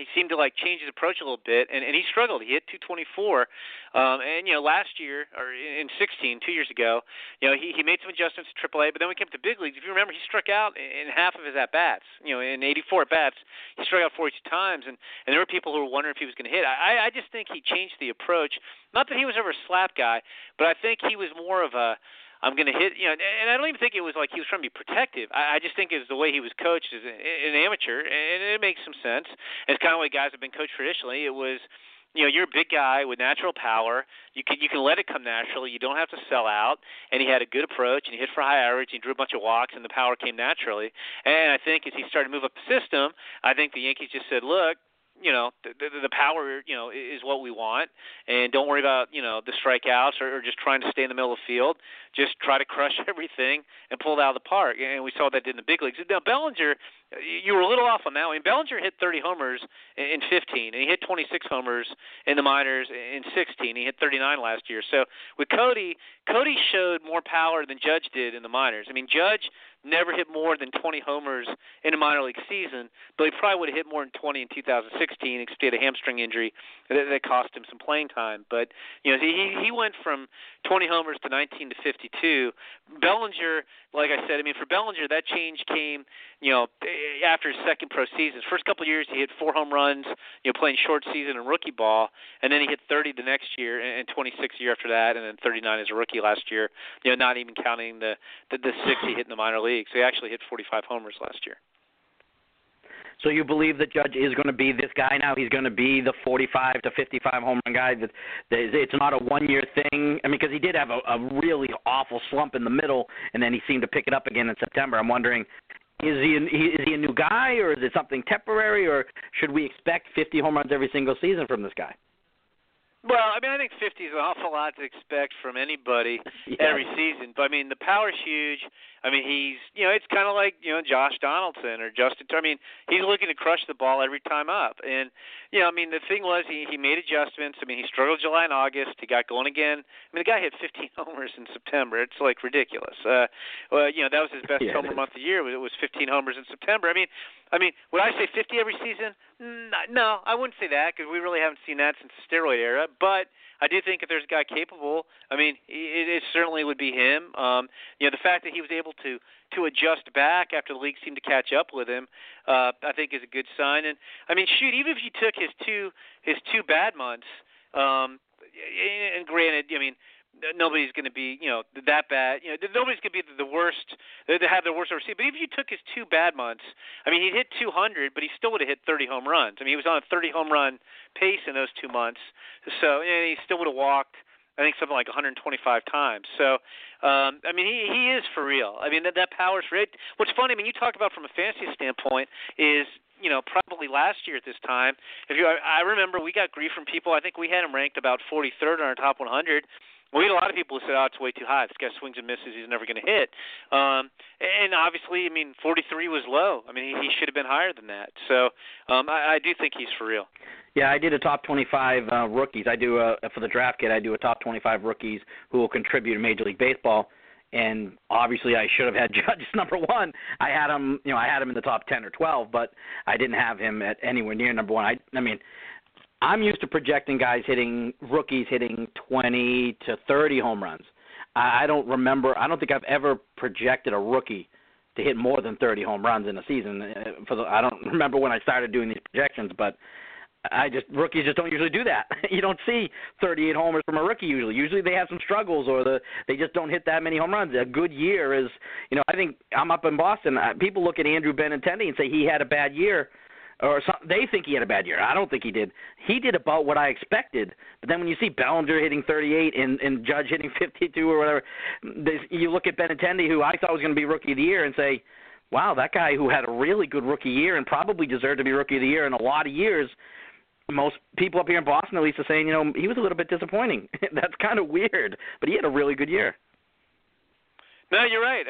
he seemed to change his approach a little bit, and he struggled. He hit 224, and last year or in 16, 2 years ago, he made some adjustments to AAA, but then when he came to big leagues, if you remember, he struck out in half of his at bats. In 84 at bats, he struck out 42 times, and there were people who were wondering if he was going to hit. I just think he changed the approach. Not that he was ever a slap guy, but I think he was more of a I'm going to hit, and I don't even think it was like he was trying to be protective. I just think it was the way he was coached as an amateur, and it makes some sense. It's kind of like guys have been coached traditionally. It was, you're a big guy with natural power. You can let it come naturally. You don't have to sell out. And he had a good approach, and he hit for high average. And he drew a bunch of walks, and the power came naturally. And I think as he started to move up the system, I think the Yankees just said, look, the power, is what we want, and don't worry about, the strikeouts or just trying to stay in the middle of the field. Just try to crush everything and pull it out of the park. And we saw that in the big leagues. Now, Bellinger, you were a little off on that one. Bellinger hit 30 homers in 15, and he hit 26 homers in the minors in 16. He hit 39 last year. So with Cody showed more power than Judge did in the minors. I mean, Judge never hit more than 20 homers in a minor league season, but he probably would have hit more than 20 in 2016, except he had a hamstring injury that cost him some playing time. But he went from 20 homers to 19 to 52. Bellinger, like I said, for Bellinger, that change came, after his second pro season. His first couple of years, he hit 4 home runs, playing short season and rookie ball, and then he hit 30 the next year and 26 the year after that, and then 39 as a rookie last year. Not even counting the 6 he hit in the minor league. So he actually hit 45 homers last year. So you believe that Judge is going to be this guy now? He's going to be the 45 to 55 home run guy. That it's not a one-year thing. Because he did have a really awful slump in the middle, and then he seemed to pick it up again in September. I'm wondering, is he a new guy, or is it something temporary, or should we expect 50 home runs every single season from this guy? Well, I think 50 is an awful lot to expect from anybody every season. But, the power's huge. He's, it's kind of like, Josh Donaldson or Justin. He's looking to crush the ball every time up. And, the thing was he made adjustments. He struggled July and August. He got going again. The guy hit 15 homers in September. It's, ridiculous. That was his best homer month of the year. It was 15 homers in September. Would I say 50 every season? No, I wouldn't say that because we really haven't seen that since the steroid era. But I do think if there's a guy capable, it certainly would be him. The fact that he was able to adjust back after the league seemed to catch up with him, I think is a good sign. And even if you took his two bad months, and granted, nobody's going to be, that bad. Nobody's going to be the worst, to have the worst ever seen. But if you took his 2 bad months, he hit 200, but he still would have hit 30 home runs. He was on a 30 home run pace in those 2 months. So he still would have walked, I think, something like 125 times. So, he is for real. That power's for it. What's funny, you talk about from a fantasy standpoint is, probably last year at this time, I remember we got grief from people. I think we had him ranked about 43rd on our top 100. We had a lot of people who said, it's way too high. This guy swings and misses. He's never going to hit. And obviously, 43 was low. He should have been higher than that. So I do think he's for real. Yeah, I did a top 25 rookies. I do for the draft kit, I do a top 25 rookies who will contribute to Major League Baseball. And obviously, I should have had Judge number 1. I had him, I had him in the top 10 or 12, but I didn't have him at anywhere near number 1. I'm used to projecting rookies hitting 20 to 30 home runs. I don't think I've ever projected a rookie to hit more than 30 home runs in a season. I don't remember when I started doing these projections, but rookies just don't usually do that. You don't see 38 homers from a rookie usually. Usually they have some struggles or they just don't hit that many home runs. A good year is, I think I'm up in Boston. People look at Andrew Benintendi and say he had a bad year. They think he had a bad year. I don't think he did. He did about what I expected. But then when you see Bellinger hitting 38 and Judge hitting 52 or whatever, you look at Benintendi, who I thought was going to be Rookie of the Year, and say, wow, that guy who had a really good rookie year and probably deserved to be Rookie of the Year in a lot of years, most people up here in Boston at least are saying, he was a little bit disappointing. That's kind of weird. But he had a really good year. No, you're right.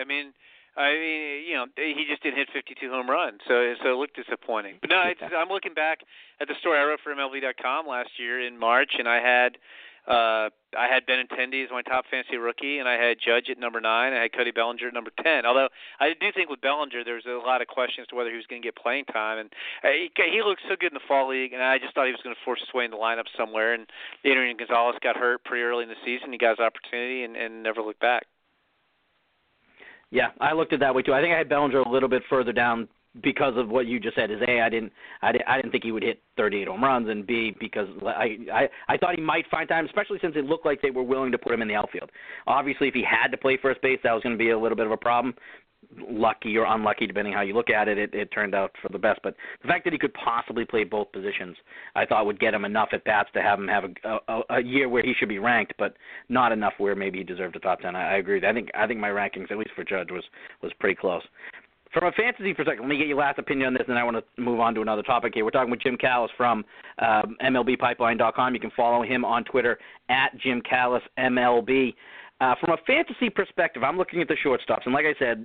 He just didn't hit 52 home runs, so it looked disappointing. But no, I'm looking back at the story I wrote for MLB.com last year in March, and I had I had Benintendi as my top fantasy rookie, and I had Judge at number 9. I had Cody Bellinger at number 10. Although I do think with Bellinger, there was a lot of questions to whether he was going to get playing time, and he looked so good in the fall league, and I just thought he was going to force his way in the lineup somewhere. And Adrian Gonzalez got hurt pretty early in the season. He got his opportunity and never looked back. Yeah, I looked at it that way too. I think I had Bellinger a little bit further down because of what you just said. Is A, I didn't think he would hit 38 home runs, and B, because I thought he might find time, especially since it looked like they were willing to put him in the outfield. Obviously, if he had to play first base, that was going to be a little bit of a problem. Lucky or unlucky, depending how you look at it, it turned out for the best. But the fact that he could possibly play both positions, I thought would get him enough at bats to have him have a year where he should be ranked, but not enough where maybe he deserved a top 10. I agree with that. I think my rankings, at least for Judge, was pretty close. From a fantasy perspective, let me get your last opinion on this, and then I want to move on to another topic here. We're talking with Jim Callis from MLBpipeline.com. You can follow him on Twitter at Jim Callis MLB. From a fantasy perspective, I'm looking at the shortstops, and like I said,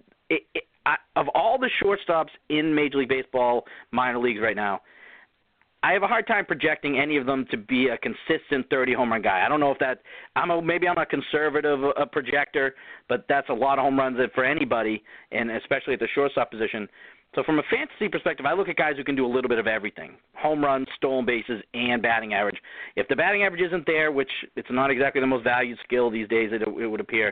of all the shortstops in Major League Baseball minor leagues right now, I have a hard time projecting any of them to be a consistent 30 home run guy. I don't know if maybe I'm a conservative projector, but that's a lot of home runs for anybody, and especially at the shortstop position. So from a fantasy perspective, I look at guys who can do a little bit of everything: home runs, stolen bases, and batting average. If the batting average isn't there, which it's not exactly the most valued skill these days, it would appear,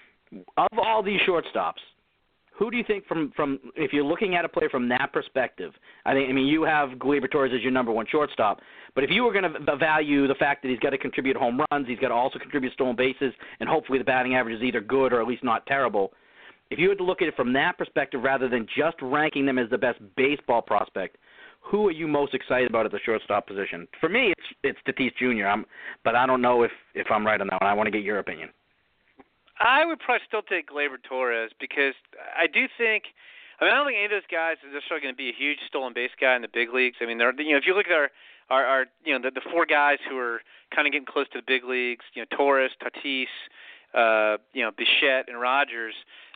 of all these shortstops, who do you think from if you're looking at a player from that perspective? I mean, you have Gleyber Torres as your number one shortstop, but if you were going to value the fact that he's got to contribute home runs, he's got to also contribute stolen bases, and hopefully the batting average is either good or at least not terrible, if you had to look at it from that perspective rather than just ranking them as the best baseball prospect, who are you most excited about at the shortstop position? For me, it's Tatis Jr., but I don't know if I'm right on that one. I want to get your opinion. I would probably still take Gleyber Torres because I do think – I don't think any of those guys are necessarily going to be a huge stolen base guy in the big leagues. I mean, if you look at our the four guys who are kind of getting close to the big leagues, Torres, Tatis, Bichette, and Rogers,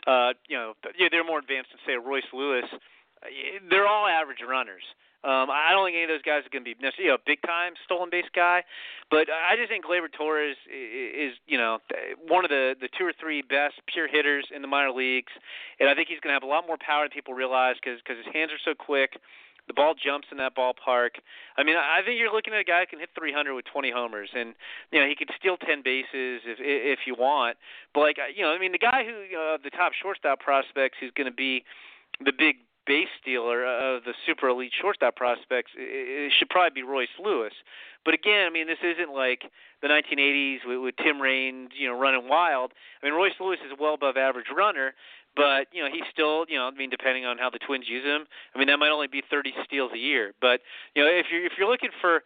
they're more advanced than, say, Royce Lewis. They're all average runners. I don't think any of those guys are going to be necessarily a big-time stolen base guy, but I just think Gleyber Torres is one of the 2 or 3 best pure hitters in the minor leagues, and I think he's going to have a lot more power than people realize because his hands are so quick. The ball jumps in that ballpark. I mean, I think you're looking at a guy who can hit 300 with 20 homers, and he can steal 10 bases if you want. But the guy who the top shortstop prospects who's going to be the big base stealer of the super elite shortstop prospects, it should probably be Royce Lewis. But again, I mean, this isn't like the 1980s with Tim Raines, running wild. I mean, Royce Lewis is a well above average runner, but he's still, depending on how the Twins use him, I mean, that might only be 30 steals a year. But if you're looking for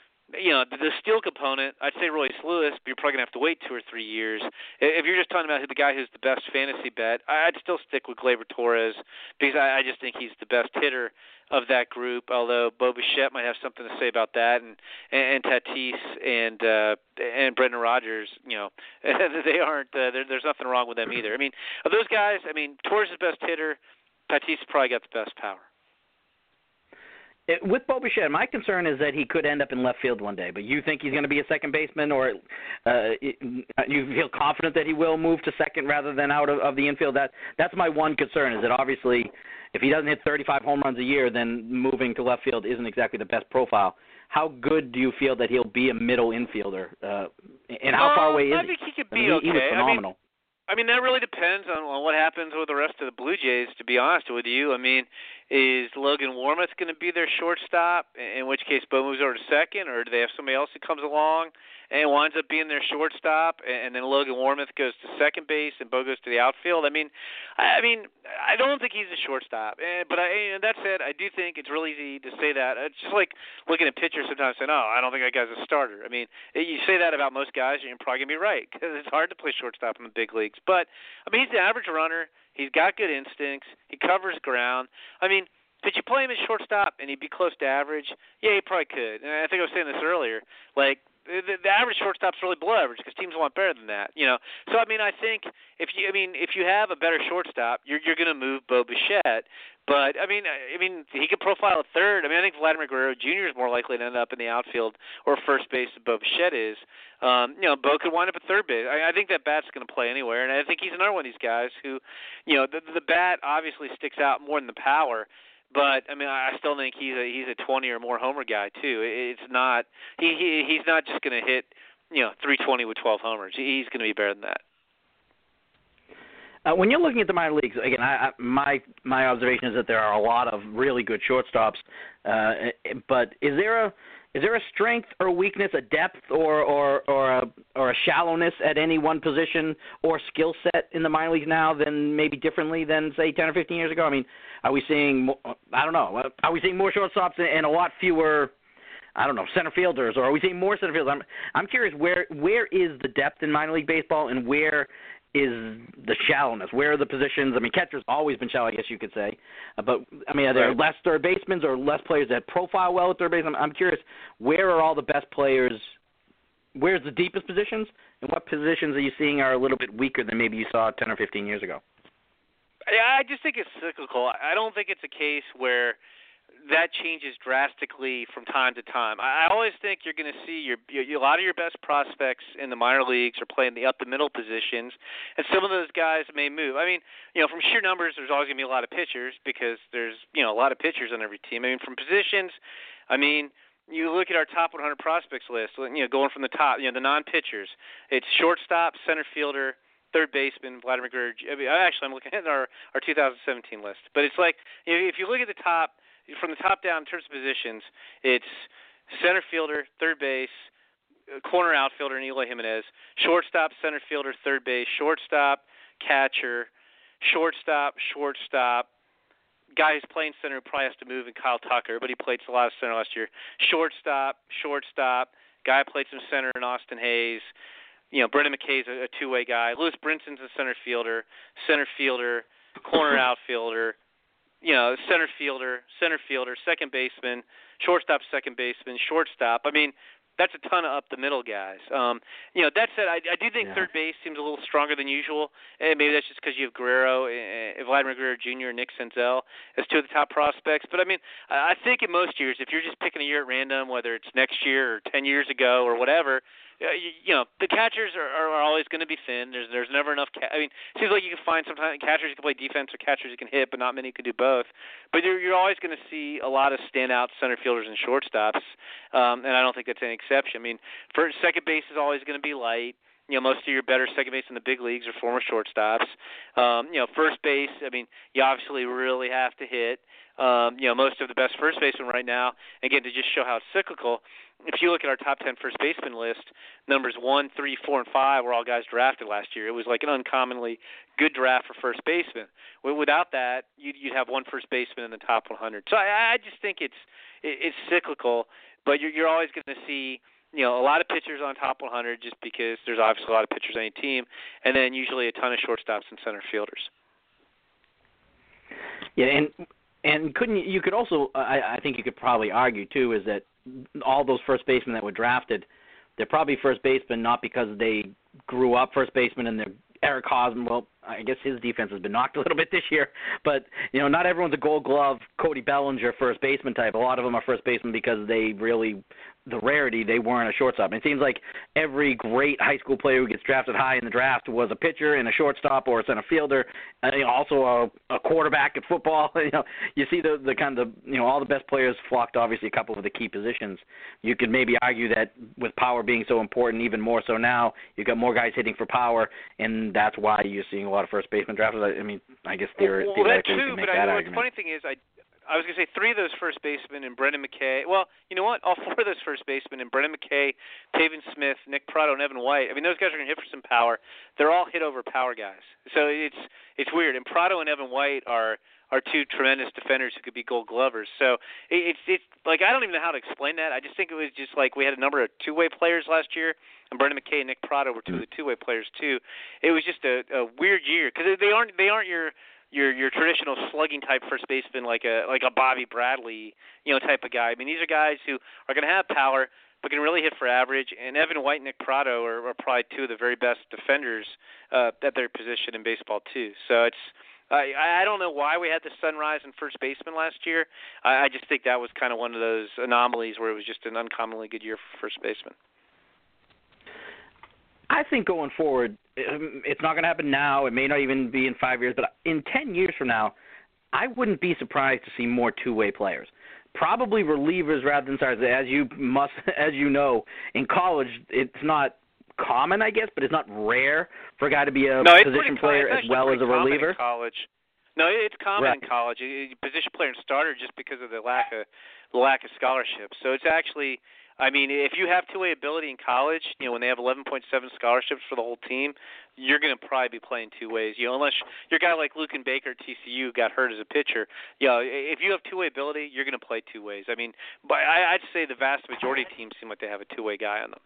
the steal component, I'd say Royce Lewis, but you're probably going to have to wait 2 or 3 years. If you're just talking about the guy who's the best fantasy bet, I'd still stick with Gleyber Torres because I just think he's the best hitter of that group, although Bo Bichette might have something to say about that, and Tatis and Brendan Rodgers, they aren't, there's nothing wrong with them either. I mean, of those guys, Torres is the best hitter, Tatis probably got the best power. With Bo Bichette, my concern is that he could end up in left field one day. But you think he's going to be a second baseman, or you feel confident that he will move to second rather than out of the infield? That's my one concern, is that obviously if he doesn't hit 35 home runs a year, then moving to left field isn't exactly the best profile. How good do you feel that he'll be a middle infielder? And how far away is he? I think he could be okay. He was phenomenal. That really depends on what happens with the rest of the Blue Jays, to be honest with you. Is Logan Warmoth going to be their shortstop, in which case Bo moves over to second, or do they have somebody else who comes along and winds up being their shortstop, and then Logan Warmoth goes to second base and Bo goes to the outfield? I don't think he's a shortstop. But that said, I do think it's really easy to say that. It's just like looking at pitchers sometimes saying, I don't think that guy's a starter. You say that about most guys, and you're probably going to be right, because it's hard to play shortstop in the big leagues. But, he's an average runner. He's got good instincts. He covers ground. Could you play him as shortstop and he'd be close to average? Yeah, he probably could. And I think I was saying this earlier. The average shortstop's really below average because teams want better than that. So I think if you have a better shortstop, you're going to move Bo Bichette. But I mean, he could profile a third. I think Vladimir Guerrero Jr. is more likely to end up in the outfield or first base than Bo Bichette is. Bo could wind up at third base. I think that bat's going to play anywhere, and I think he's another one of these guys who, the bat obviously sticks out more than the power. But I still think he's a 20 or more homer guy too. It's not he's not just going to hit 320 with 12 homers. He's going to be better than that. When you're looking at the minor leagues, again, my observation is that there are a lot of really good shortstops. But is there a strength or weakness, a depth or a shallowness at any one position or skill set in the minor leagues now than maybe differently than say 10 or 15 years ago? Are we seeing Are we seeing more shortstops and a lot fewer? Center fielders, or are we seeing more center fielders? I'm curious where is the depth in minor league baseball and where is the shallowness? Where are the positions? Catcher's always been shallow, I guess you could say. But, are there less third basemen or less players that profile well at third base? I'm curious, where are all the best players? Where's the deepest positions? And what positions are you seeing are a little bit weaker than maybe you saw 10 or 15 years ago? I just think it's cyclical. I don't think it's a case where that changes drastically from time to time. I always think you're going to see a lot of your best prospects in the minor leagues are playing the up-the-middle positions, and some of those guys may move. From sheer numbers, there's always going to be a lot of pitchers because there's a lot of pitchers on every team. From positions, you look at our top 100 prospects list, going from the top, the non-pitchers. It's shortstop, center fielder, third baseman, Vladimir Guerrero. I'm looking at our 2017 list. But it's like, if you look at the top, from the top down in terms of positions, it's center fielder, third base, corner outfielder, Eloy Jimenez, shortstop, center fielder, third base, shortstop, catcher, shortstop, guy who's playing center who probably has to move, and Kyle Tucker, but he played a lot of center last year. Shortstop, guy who played some center in Austin Hayes. Brendan McKay's a two-way guy. Lewis Brinson's a center fielder, corner outfielder. Center fielder, second baseman, shortstop, second baseman, shortstop. That's a ton of up-the-middle guys. That said, I do think third base seems a little stronger than usual, and maybe that's just because you have Vladimir Guerrero Jr. and Nick Senzel as two of the top prospects. But, I think in most years, if you're just picking a year at random, whether it's next year or 10 years ago or whatever, the catchers are always going to be thin. There's never enough. It seems like you can find sometimes catchers who can play defense or catchers who can hit, but not many can do both. But you're always going to see a lot of standout center fielders and shortstops, and I don't think that's any exception. For second base is always going to be light. Most of your better second base in the big leagues are former shortstops. First base, you obviously really have to hit. Most of the best first basemen right now, again, to just show how it's cyclical, if you look at our top 10 first baseman list, numbers 1, 3, 4, and 5 were all guys drafted last year. It was like an uncommonly good draft for first baseman. Without that, you'd have one first baseman in the top 100. So I just think it's cyclical, but you're always going to see a lot of pitchers on top 100 just because there's obviously a lot of pitchers on any team, and then usually a ton of shortstops and center fielders. Yeah, and you could also, I think you could probably argue too, is that all those first basemen that were drafted, they're probably first basemen not because they grew up first baseman and they're Eric Hosmer. Well, I guess his defense has been knocked a little bit this year, but not everyone's a Gold Glove, Cody Bellinger first baseman type. A lot of them are first baseman because they really, the rarity, they weren't a shortstop. And it seems like every great high school player who gets drafted high in the draft was a pitcher and a shortstop or a center fielder, and also a quarterback at football. You see the kind of all the best players flocked obviously a couple of the key positions. You could maybe argue that with power being so important, even more so now, you've got more guys hitting for power, and that's why you're seeing a lot of first baseman drafted. I guess theoretically that too, you can make but that I know argument. the funny thing is, I was going to say 3 of those first basemen and Brendan McKay. Well, you know what? All 4 of those first basemen and Brendan McKay, Taven Smith, Nick Prado, and Evan White. Those guys are going to hit for some power. They're all hit over power guys. So it's weird. And Prado and Evan White are 2 tremendous defenders who could be Gold Glovers. So it's like I don't even know how to explain that. I just think it was just like we had a number of two-way players last year, and Brendan McKay and Nick Prado were 2 of the two-way players too. It was just a weird year because they aren't your traditional slugging type first baseman like a Bobby Bradley type of guy. These are guys who are going to have power but can really hit for average. And Evan White and Nick Prado are probably 2 of the very best defenders at their position in baseball too. So I don't know why we had the sunrise in first baseman last year. I just think that was kind of one of those anomalies where it was just an uncommonly good year for first baseman. I think going forward, it's not going to happen now. It may not even be in 5 years, but in 10 years from now, I wouldn't be surprised to see more two-way players. Probably relievers rather than starters. As you know, in college, it's not common, I guess, but it's not rare for a guy to be a position player as well as a reliever. In college. No, it's common right. in college. Position player and starter just because of the lack of scholarship. So it's actually, I mean, if you have two-way ability in college, when they have 11.7 scholarships for the whole team, you're going to probably be playing two ways. Unless you're a guy like Luken Baker at TCU got hurt as a pitcher. If you have two-way ability, you're going to play two ways. I mean, but I'd say the vast majority of teams seem like they have a two-way guy on them.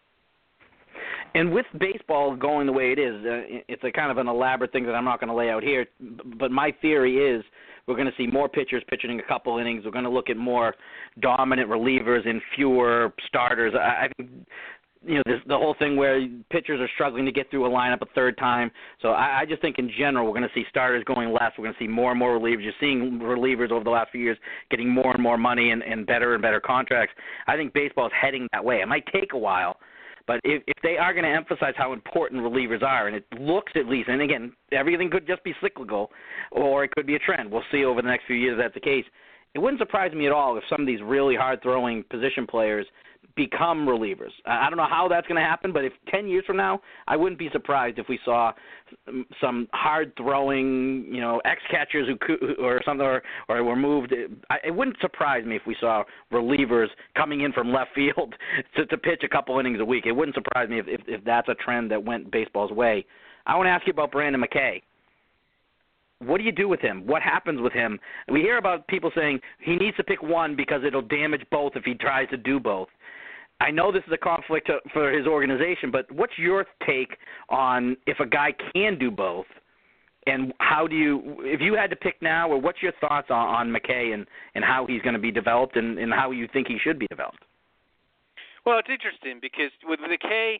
And with baseball going the way it is, it's a kind of an elaborate thing that I'm not going to lay out here, but my theory is we're going to see more pitchers pitching a couple innings. We're going to look at more dominant relievers and fewer starters. I think the whole thing where pitchers are struggling to get through a lineup a third time. So I just think in general we're going to see starters going less. We're going to see more and more relievers. You're seeing relievers over the last few years getting more and more money and better contracts. I think baseball is heading that way. It might take a while. But if they are going to emphasize how important relievers are, and it looks at least, and again, everything could just be cyclical, or it could be a trend. We'll see over the next few years if that's the case. It wouldn't surprise me at all if some of these really hard-throwing position players become relievers. I don't know how that's going to happen, but if 10 years from now, I wouldn't be surprised if we saw some hard-throwing, ex-catchers or something, or were moved. It wouldn't surprise me if we saw relievers coming in from left field to pitch a couple innings a week. It wouldn't surprise me if that's a trend that went baseball's way. I want to ask you about Brandon McKay. What do you do with him? What happens with him? We hear about people saying he needs to pick one because it'll damage both if he tries to do both. I know this is a conflict for his organization, but what's your take on if a guy can do both, and if you had to pick now, or what's your thoughts on McKay and how he's going to be developed and how you think he should be developed? Well, it's interesting because with McKay,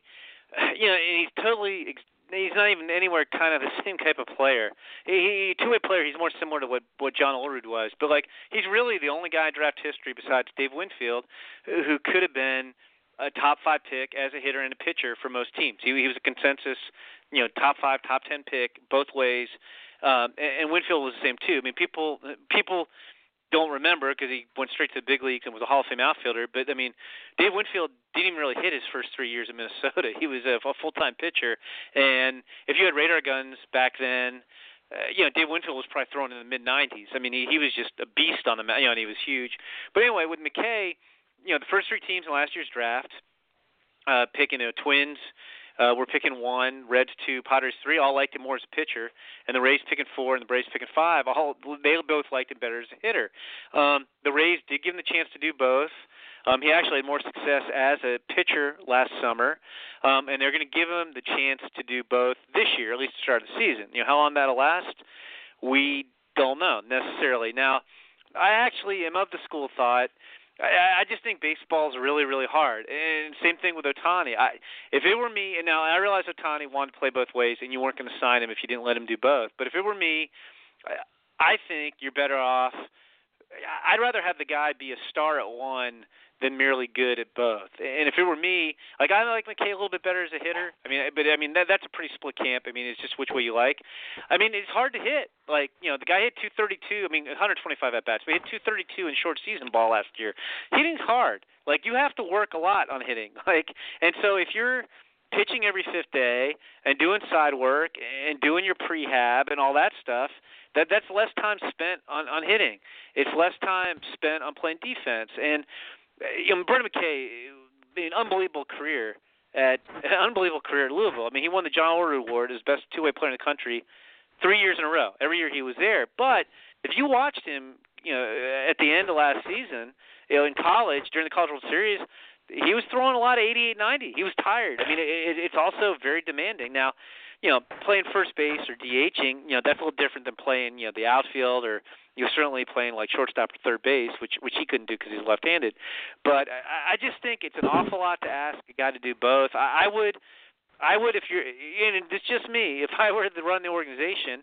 he's not even anywhere kind of the same type of player. Two-way player, he's more similar to what John Olerud was. But, he's really the only guy in draft history besides Dave Winfield who could have been a top 5 pick as a hitter and a pitcher for most teams. He was a consensus, top 5, top 10 pick both ways. And Winfield was the same, too. I mean, people don't remember because he went straight to the big leagues and was a Hall of Fame outfielder. But, Dave Winfield didn't even really hit his first 3 years in Minnesota. He was a full-time pitcher. And if you had radar guns back then, Dave Winfield was probably thrown in the mid-'90s. I mean, he was just a beast on the mound, and he was huge. But anyway, with McKay, the first 3 teams in last year's draft, picking Twins, we're picking 1, Reds 2, Padres 3. All liked him more as a pitcher, and the Rays picking 4 and the Braves picking 5. They both liked him better as a hitter. The Rays did give him the chance to do both. He actually had more success as a pitcher last summer, and they're going to give him the chance to do both this year, at least to start the season. How long that'll last, we don't know necessarily. Now, I actually am of the school of thought. I just think baseball is really, really hard. And same thing with Ohtani. If it were me, and now I realize Ohtani wanted to play both ways, and you weren't going to sign him if you didn't let him do both. But if it were me, I think you're better off. I'd rather have the guy be a star at one than merely good at both. And if it were me, I like McKay a little bit better as a hitter. That's a pretty split camp. It's just which way you like. It's hard to hit. The guy hit 232. 125 at bats, but he hit 232 in short season ball last year. Hitting's hard. You have to work a lot on hitting. And so if you're pitching every 5th day and doing side work and doing your prehab and all that stuff, that's less time spent on hitting. It's less time spent on playing defense. And Brendan McKay, an unbelievable career at Louisville. He won the John Olerud Award as best two-way player in the country 3 years in a row. Every year he was there. But if you watched him, at the end of last season, in college during the College World Series, he was throwing a lot of 88, 90. He was tired. It's also very demanding. Now, playing first base or DHing, that's a little different than playing, the outfield, or certainly playing like shortstop or third base, which he couldn't do because he's left-handed. But I just think it's an awful lot to ask a guy to do both. I would if you're, and it's just me, if I were to run the organization,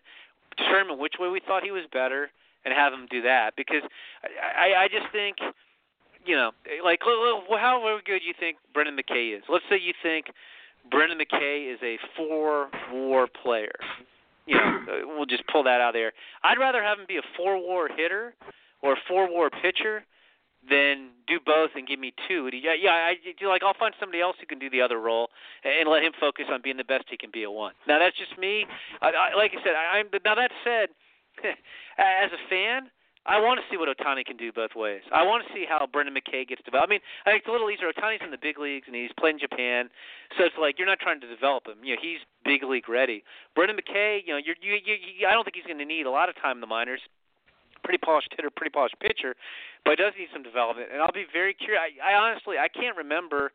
determine which way we thought he was better and have him do that. Because I just think, like how good you think Brendan McKay is. Let's say you think Brendan McKay is a 4-WAR player. We'll just pull that out there. I'd rather have him be a 4-WAR hitter or a 4-WAR pitcher than do both and give me 2. I'll find somebody else who can do the other role and let him focus on being the best he can be at one. Now that's just me. Like I said, now that said, as a fan, I want to see what Ohtani can do both ways. I want to see how Brendan McKay gets developed. I mean, I think it's a little easier. Ohtani's in the big leagues and he's playing Japan, so it's like you're not trying to develop him. He's big league ready. Brendan McKay, I don't think he's going to need a lot of time in the minors. Pretty polished hitter, pretty polished pitcher, but he does need some development. And I'll be very curious. I honestly can't remember.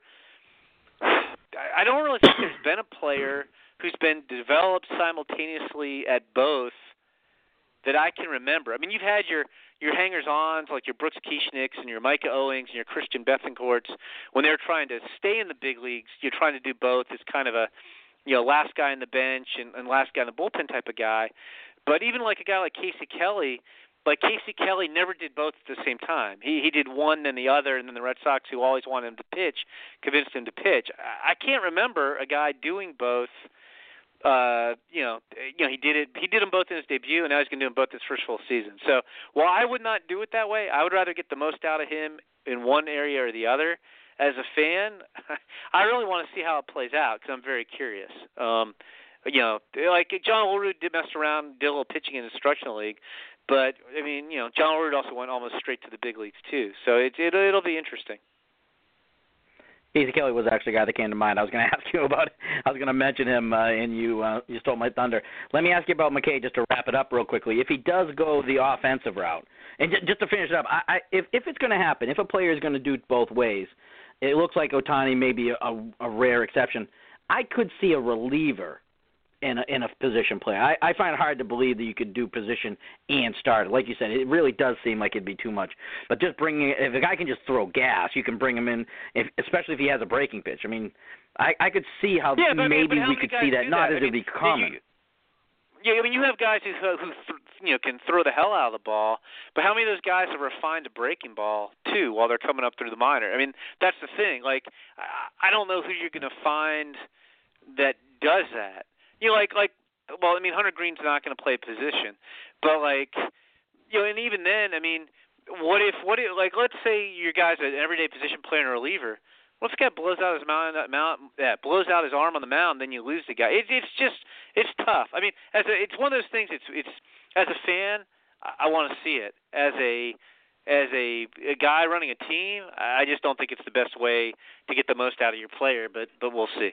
I don't really think there's been a player who's been developed simultaneously at both that I can remember. I mean, you've had your hangers-ons like your Brooks Kieschnicks and your Micah Owings and your Christian Bethencourts. When they're trying to stay in the big leagues, you're trying to do both as kind of a last guy on the bench and last guy in the bullpen type of guy. But even like a guy like Casey Kelly, never did both at the same time. He did one then the other, and then the Red Sox, who always wanted him to pitch, convinced him to pitch. I can't remember a guy doing both. He did it. He did them both in his debut, and now he's going to do them both his first full season. So while I would not do it that way, I would rather get the most out of him in one area or the other. As a fan, I really want to see how it plays out because I'm very curious. Like John Olerud did mess around, did a little pitching in the instructional league. But, I mean, John Olerud also went almost straight to the big leagues, too. So it'll be interesting. Casey Kelly was actually a guy that came to mind. I was going to ask you about it. I was going to mention him, and you stole my thunder. Let me ask you about McKay just to wrap it up real quickly. If he does go the offensive route, and just to finish it up, if it's going to happen, if a player is going to do it both ways, it looks like Ohtani may be a rare exception. I could see a reliever in a position play. I find it hard to believe that you could do position and start. Like you said, it really does seem like it'd be too much. But just if a guy can just throw gas, you can bring him in, especially if he has a breaking pitch. I mean, I could see how maybe we could see that. Not as it would be common. I mean, you have guys who can throw the hell out of the ball, but how many of those guys have refined a breaking ball too while they're coming up through the minor? I mean, that's the thing. Like, I don't know who you're going to find that does that. Hunter Green's not going to play position, but and even then, I mean, what if let's say your guy's an everyday position player and a reliever. What if this guy blows out his blows out his arm on the mound, then you lose the guy. It's tough. I mean, it's one of those things. It's as a fan, I want to see it. As a guy running a team, I just don't think it's the best way to get the most out of your player. But we'll see.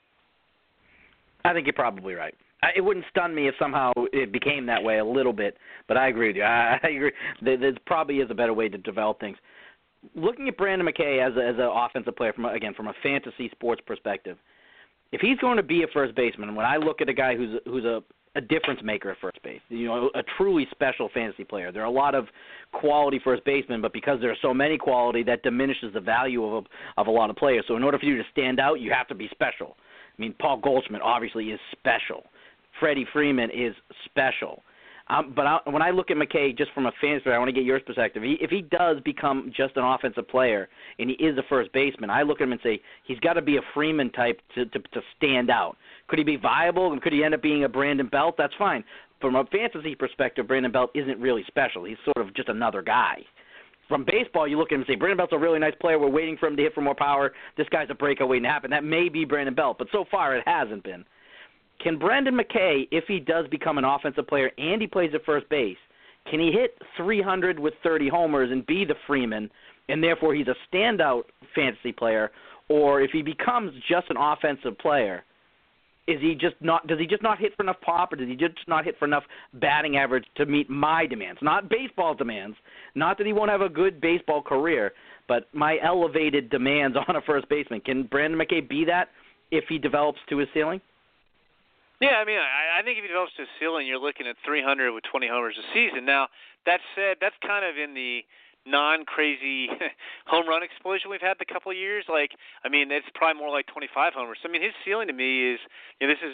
I think you're probably right. It wouldn't stun me if somehow it became that way a little bit, but I agree with you. I agree. There probably is a better way to develop things. Looking at Brendan McKay as an offensive player, from a fantasy sports perspective, if he's going to be a first baseman, and when I look at a guy who's a difference maker at first base, a truly special fantasy player, there are a lot of quality first basemen, but because there are so many quality, that diminishes the value of a lot of players. So in order for you to stand out, you have to be special. I mean, Paul Goldschmidt obviously is special. Freddie Freeman is special. But when I look at McKay just from a fantasy player, I want to get your perspective. If he does become just an offensive player and he is a first baseman, I look at him and say he's got to be a Freeman type to stand out. Could he be viable and could he end up being a Brandon Belt? That's fine. From a fantasy perspective, Brandon Belt isn't really special. He's sort of just another guy. From baseball, you look at him and say, Brandon Belt's a really nice player. We're waiting for him to hit for more power. This guy's a breakout waiting to happen. That may be Brandon Belt, but so far it hasn't been. Can Brendan McKay, if he does become an offensive player and he plays at first base, can he hit 300 with 30 homers and be the Freeman, and therefore he's a standout fantasy player? Or if he becomes just an offensive player, does he just not hit for enough pop, or does he just not hit for enough batting average to meet my demands? Not baseball demands. Not that he won't have a good baseball career, but my elevated demands on a first baseman. Can Brendan McKay be that if he develops to his ceiling? Yeah, I mean, I think if he develops to his ceiling, you're looking at 300 with 20 homers a season. Now, that said, that's kind of in the non-crazy home run explosion we've had the couple of years. It's probably more like 25 homers. So, I mean, his ceiling to me is, this is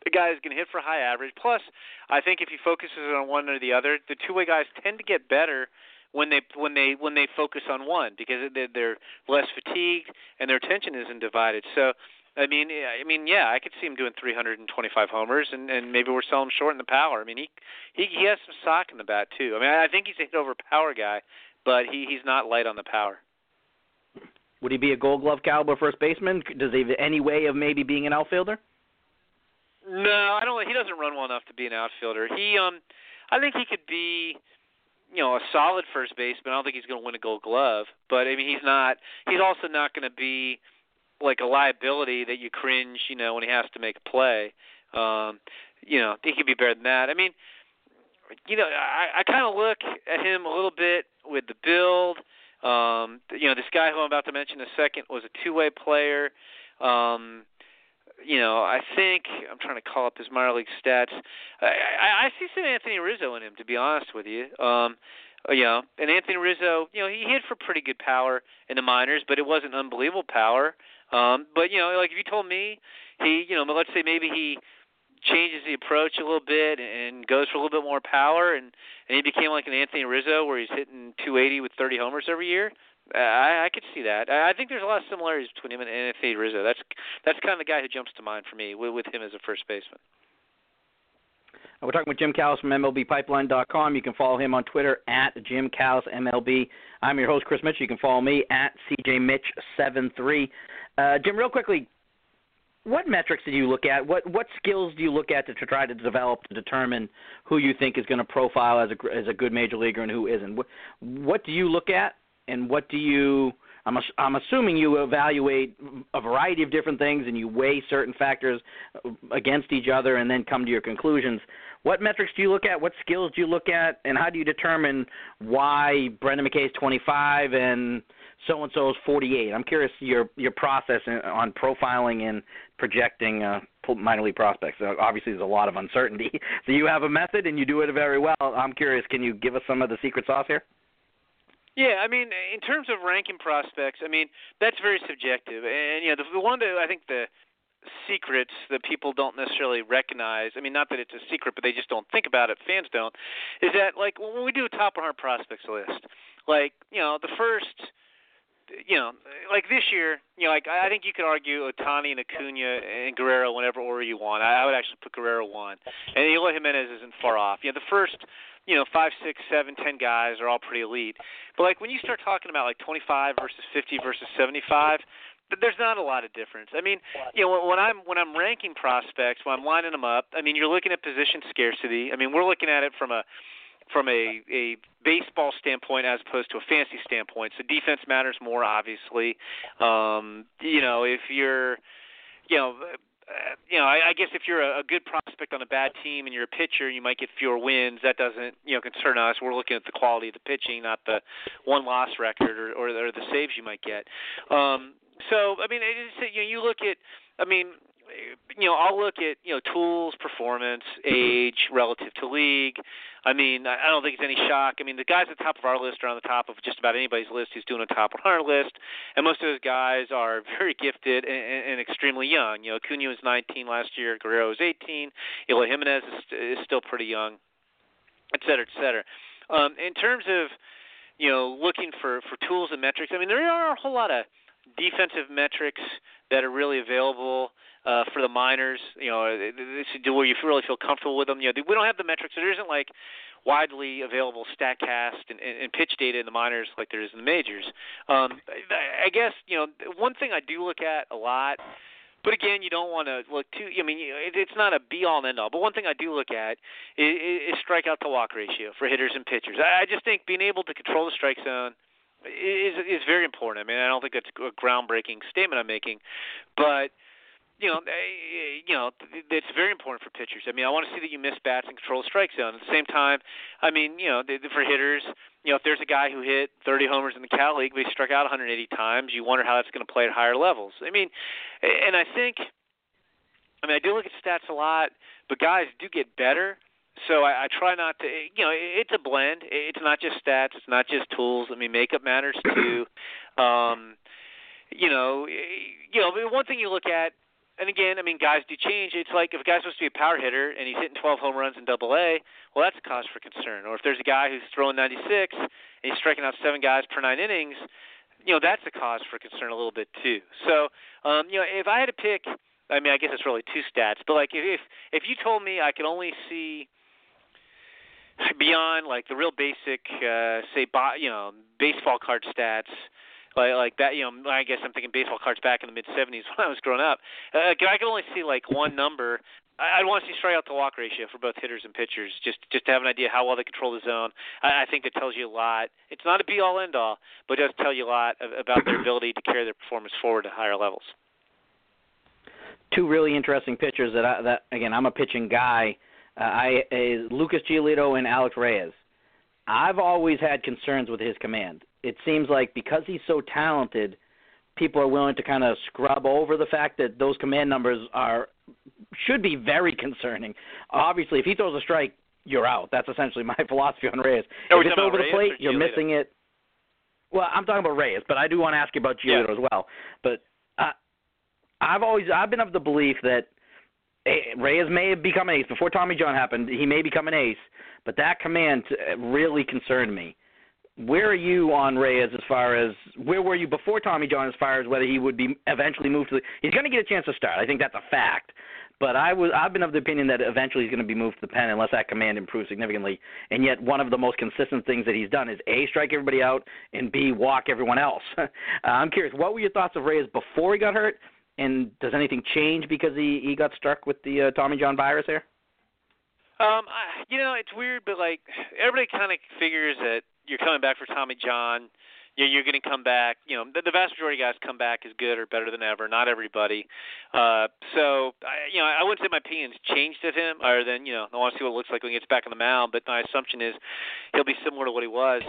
a guy who's going to hit for a high average. Plus, I think if he focuses on one or the other, the two-way guys tend to get better when they focus on one because they're less fatigued and their attention isn't divided. So, I mean, yeah, I could see him doing 325 homers, and maybe we're selling him short in the power. I mean, he has some sock in the bat too. I mean, I think he's a hit over power guy, but he's not light on the power. Would he be a Gold Glove caliber first baseman? Does he have any way of maybe being an outfielder? No, I don't. He doesn't run well enough to be an outfielder. I think he could be, a solid first baseman. I don't think he's going to win a Gold Glove, but I mean, he's not. He's also not going to be like a liability that you cringe, when he has to make a play. He could be better than that. I mean, I kind of look at him a little bit with the build. This guy who I'm about to mention in a second was a two-way player. I think I'm trying to call up his minor league stats. I see some Anthony Rizzo in him, to be honest with you. And Anthony Rizzo, he hit for pretty good power in the minors, but it wasn't unbelievable power. But like if you told me let's say maybe he changes the approach a little bit and goes for a little bit more power, and he became like an Anthony Rizzo where he's hitting 280 with 30 homers every year. I could see that. I think there's a lot of similarities between him and Anthony Rizzo. That's kind of the guy who jumps to mind for me with him as a first baseman. We're talking with Jim Callis from MLBpipeline.com. You can follow him on Twitter at Jim Callis MLB. I'm your host, Chris Mitchell. You can follow me at CJMitch73. Jim, real quickly, what metrics do you look at? What skills do you look at to try to develop to determine who you think is going to profile as a good major leaguer and who isn't? What do you look at, and what do you? I'm assuming you evaluate a variety of different things and you weigh certain factors against each other and then come to your conclusions. What metrics do you look at? What skills do you look at? And how do you determine why Brendan McKay is 25 and so-and-so is 48? I'm curious your process on profiling and projecting minor league prospects. Obviously, there's a lot of uncertainty. So you have a method and you do it very well. I'm curious, can you give us some of the secret sauce here? Yeah, I mean, in terms of ranking prospects, I mean, that's very subjective. And, the one that I think the secrets that people don't necessarily recognize, I mean, not that it's a secret, but they just don't think about it, fans don't, is that, like, when we do a top 100 prospects list, like, the first, like this year, I think you could argue Ohtani and Acuna and Guerrero whenever order you want. I would actually put Guerrero 1. And Eloy Jimenez isn't far off. The first 5, 6, 7, 10 guys are all pretty elite. But like when you start talking about like 25 versus 50 versus 75, there's not a lot of difference. I mean, when I'm ranking prospects, when I'm lining them up, I mean, you're looking at position scarcity. I mean, we're looking at it from a baseball standpoint as opposed to a fantasy standpoint. So defense matters more, obviously. If you're, I guess if you're a good prospect on a bad team and you're a pitcher, you might get fewer wins. That doesn't, concern us. We're looking at the quality of the pitching, not the one-loss record or the saves you might get. So, I mean, you look at, I'll look at, tools, performance, age relative to league. I mean, I don't think it's any shock. I mean, the guys at the top of our list are on the top of just about anybody's list who's doing a top 100 list, and most of those guys are very gifted and extremely young. Acuna was 19 last year, Guerrero was 18, Eloy Jimenez is still pretty young, et cetera, et cetera. In terms of, looking for tools and metrics, I mean, there are a whole lot of defensive metrics that are really available for the minors, where you really feel comfortable with them. We don't have the metrics. There isn't like widely available StatCast and pitch data in the minors like there is in the majors. I guess, one thing I do look at a lot, but again, you don't want to look too, it's not a be-all and end-all. But one thing I do look at is strikeout-to-walk ratio for hitters and pitchers. I just think being able to control the strike zone is very important. I mean, I don't think that's a groundbreaking statement I'm making, but it's very important for pitchers. I mean, I want to see that you miss bats and control the strike zone. At the same time, I mean, for hitters, if there's a guy who hit 30 homers in the Cal League, but he struck out 180 times, you wonder how that's going to play at higher levels. I mean, and I think, I do look at stats a lot, but guys do get better. So I try not to, it's a blend. It's not just stats. It's not just tools. I mean, makeup matters too. One thing you look at And again, I mean, guys do change. It's like if a guy's supposed to be a power hitter and he's hitting 12 home runs in Double-A, well, that's a cause for concern. Or if there's a guy who's throwing 96 and he's striking out 7 guys per 9 innings, that's a cause for concern a little bit too. So, if I had to pick, I mean, I guess it's really 2 stats, but like if you told me I could only see beyond like the real basic, baseball card stats, like that, I guess I'm thinking baseball cards back in the mid-'70s when I was growing up. I could only see like one number. I'd want to see strikeout to walk ratio for both hitters and pitchers, just to have an idea how well they control the zone. I think that tells you a lot. It's not a be-all, end-all, but it does tell you a lot about their ability to carry their performance forward to higher levels. 2 really interesting pitchers that again, I'm a pitching guy. Lucas Giolito and Alex Reyes. I've always had concerns with his command. It seems like because he's so talented, people are willing to kind of scrub over the fact that those command numbers should be very concerning. Obviously, if he throws a strike, you're out. That's essentially my philosophy on Reyes. If it's over the plate, you're missing it. Well, I'm talking about Reyes, but I do want to ask you about Giolito as well. But I've been of the belief that Reyes may have become an ace. Before Tommy John happened, he may become an ace, but that command really concerned me. Where are you on Reyes as far as where were you before Tommy John as far as whether he would be eventually moved to he's going to get a chance to start. I think that's a fact. But I've been of the opinion that eventually he's going to be moved to the pen unless that command improves significantly. And yet one of the most consistent things that he's done is A, strike everybody out, and B, walk everyone else. I'm curious, what were your thoughts of Reyes before he got hurt? And does anything change because he got struck with the Tommy John virus here? It's weird, but like everybody kind of figures that you're coming back for Tommy John. You're going to come back. The vast majority of guys come back as good or better than ever. Not everybody. I wouldn't say my opinion's changed of him, other than I want to see what it looks like when he gets back on the mound. But my assumption is he'll be similar to what he was.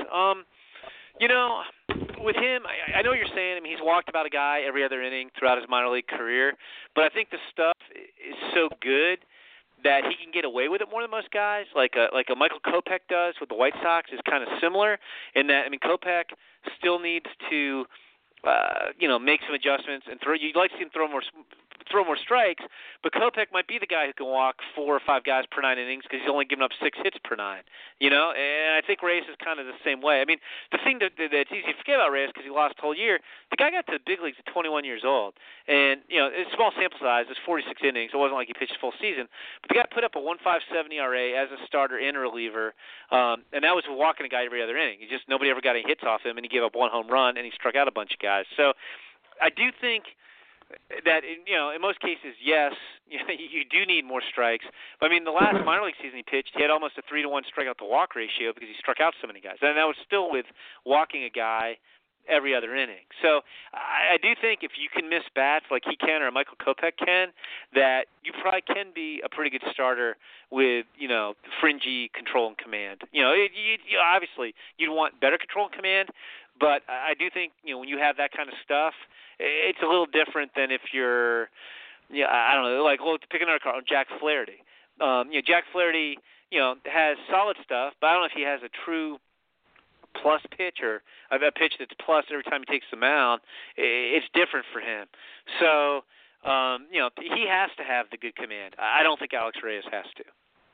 With him, I know what you're saying. I mean, he's walked about a guy every other inning throughout his minor league career. But I think the stuff is so good that he can get away with it more than most guys. Like a Michael Kopech does with the White Sox is kind of similar in that, I mean, Kopech still needs to, make some adjustments and throw. You'd like to see him throw more strikes, but Kopech might be the guy who can walk 4 or 5 guys per 9 innings because he's only given up 6 hits per 9. And I think Reyes is kind of the same way. I mean, the thing that's easy to forget about Reyes because he lost the whole year, the guy got to the big leagues at 21 years old, and it's a small sample size. It's 46 innings. It wasn't like he pitched a full season, but the guy put up a 1.57 ERA as a starter and reliever, and that was walking a guy every other inning. Nobody ever got any hits off him, and he gave up 1 home run and he struck out a bunch of guys. So I do think that in most cases, yes, you do need more strikes. But I mean, the last minor league season he pitched, he had almost a 3-to-1 strikeout to walk ratio because he struck out so many guys, and that was still with walking a guy every other inning. So I do think if you can miss bats like he can or Michael Kopech can, that you probably can be a pretty good starter with fringy control and command. Obviously you'd want better control and command, but I do think when you have that kind of stuff, it's a little different than if you're, I don't know, pick another car, Jack Flaherty. Jack Flaherty, has solid stuff, but I don't know if he has a true plus pitch or a pitch that's plus every time he takes the mound. It's different for him. So, he has to have the good command. I don't think Alex Reyes has to.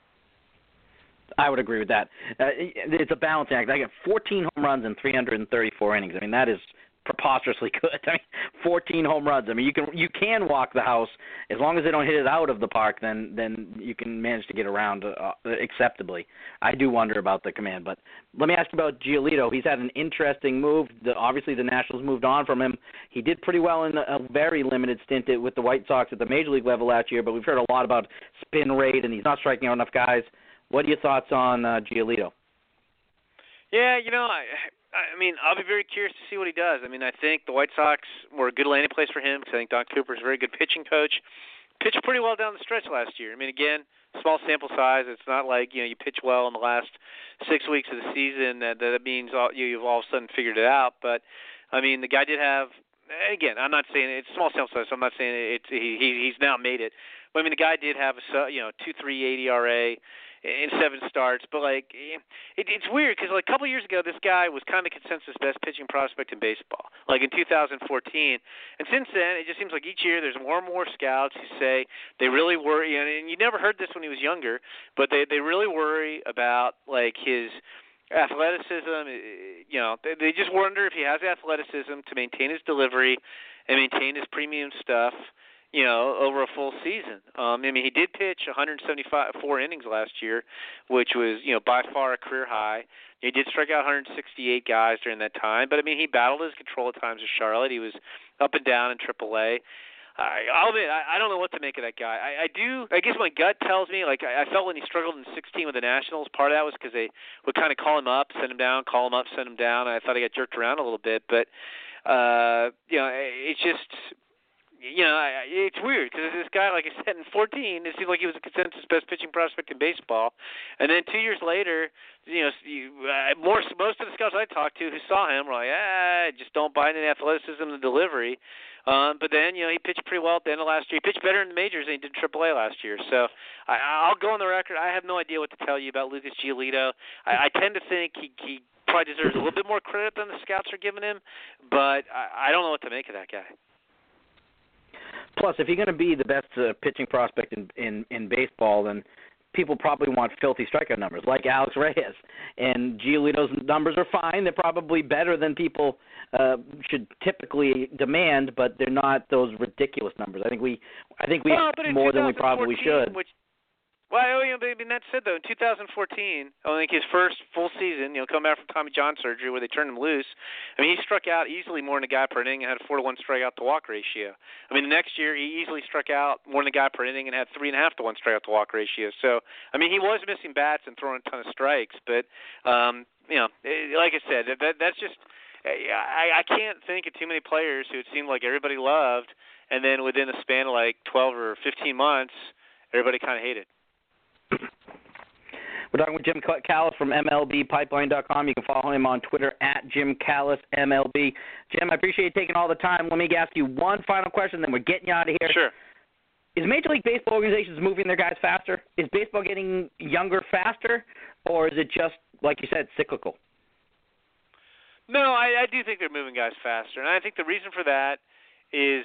I would agree with that. It's a balancing act. I got 14 home runs in 334 innings. I mean, that is preposterously good. I mean, 14 home runs. I mean, you can walk the house as long as they don't hit it out of the park. Then you can manage to get around acceptably. I do wonder about the command, but let me ask you about Giolito. He's had an interesting move. Obviously, the Nationals moved on from him. He did pretty well in a very limited stint with the White Sox at the major league level last year, but we've heard a lot about spin rate, and he's not striking out enough guys. What are your thoughts on Giolito? Yeah, I mean, I'll be very curious to see what he does. I mean, I think the White Sox were a good landing place for him because I think Don Cooper is a very good pitching coach. Pitched pretty well down the stretch last year. I mean, again, small sample size. It's not like, you pitch well in the last 6 weeks of the season. That means you've all of a sudden figured it out. But, I mean, the guy did have, again, I'm not saying it's small sample size, so I'm not saying he's now made it. But, I mean, the guy did have a 2.38 ERA in 7 starts. But like, it's weird because like a couple years ago, this guy was kind of consensus best pitching prospect in baseball, like in 2014. And since then, it just seems like each year there's more and more scouts who say they really worry. And you never heard this when he was younger, but they really worry about like his athleticism. They just wonder if he has athleticism to maintain his delivery and maintain his premium stuff, over a full season. He did pitch 174 innings last year, which was, by far a career high. He did strike out 168 guys during that time, but he battled his control at times with Charlotte. He was up and down in AAA. I'll admit, I don't know what to make of that guy. I guess my gut tells me, like, I felt when he struggled in 16 with the Nationals, part of that was because they would kind of call him up, send him down, call him up, send him down. I thought he got jerked around a little bit, but, it's just, it's weird because this guy, like I said, in 14, it seemed like he was a consensus best pitching prospect in baseball. And then 2 years later, most of the scouts I talked to who saw him were like, just don't buy any athleticism and delivery. But then, he pitched pretty well at the end of last year. He pitched better in the majors than he did in AAA last year. So I'll go on the record. I have no idea what to tell you about Lucas Giolito. I tend to think he probably deserves a little bit more credit than the scouts are giving him, but I don't know what to make of that guy. Plus, if you're going to be the best pitching prospect in baseball, then people probably want filthy strikeout numbers, like Alex Reyes. And Giolito's numbers are fine. They're probably better than people should typically demand, but they're not those ridiculous numbers. I think we more than we probably should. That said, though, in 2014, I think his first full season, coming back from Tommy John surgery where they turned him loose, he struck out easily more than a guy per inning and had a 4-to-1 strikeout to walk ratio. The next year he easily struck out more than a guy per inning and had 3.5-to-1 strikeout to walk ratio. So, he was missing bats and throwing a ton of strikes, but, like I said, that's just I can't think of too many players who it seemed like everybody loved, and then within a span of like 12 or 15 months, everybody kind of hated. We're talking with Jim Callis from MLBpipeline.com. You can follow him on Twitter at Jim Callis MLB. Jim, I appreciate you taking all the time. Let me ask you one final question, then we're getting you out of here. Sure. Is Major League Baseball organizations moving their guys faster? Is baseball getting younger faster, or is it just, like you said, cyclical? No, I do think they're moving guys faster, and I think the reason for that is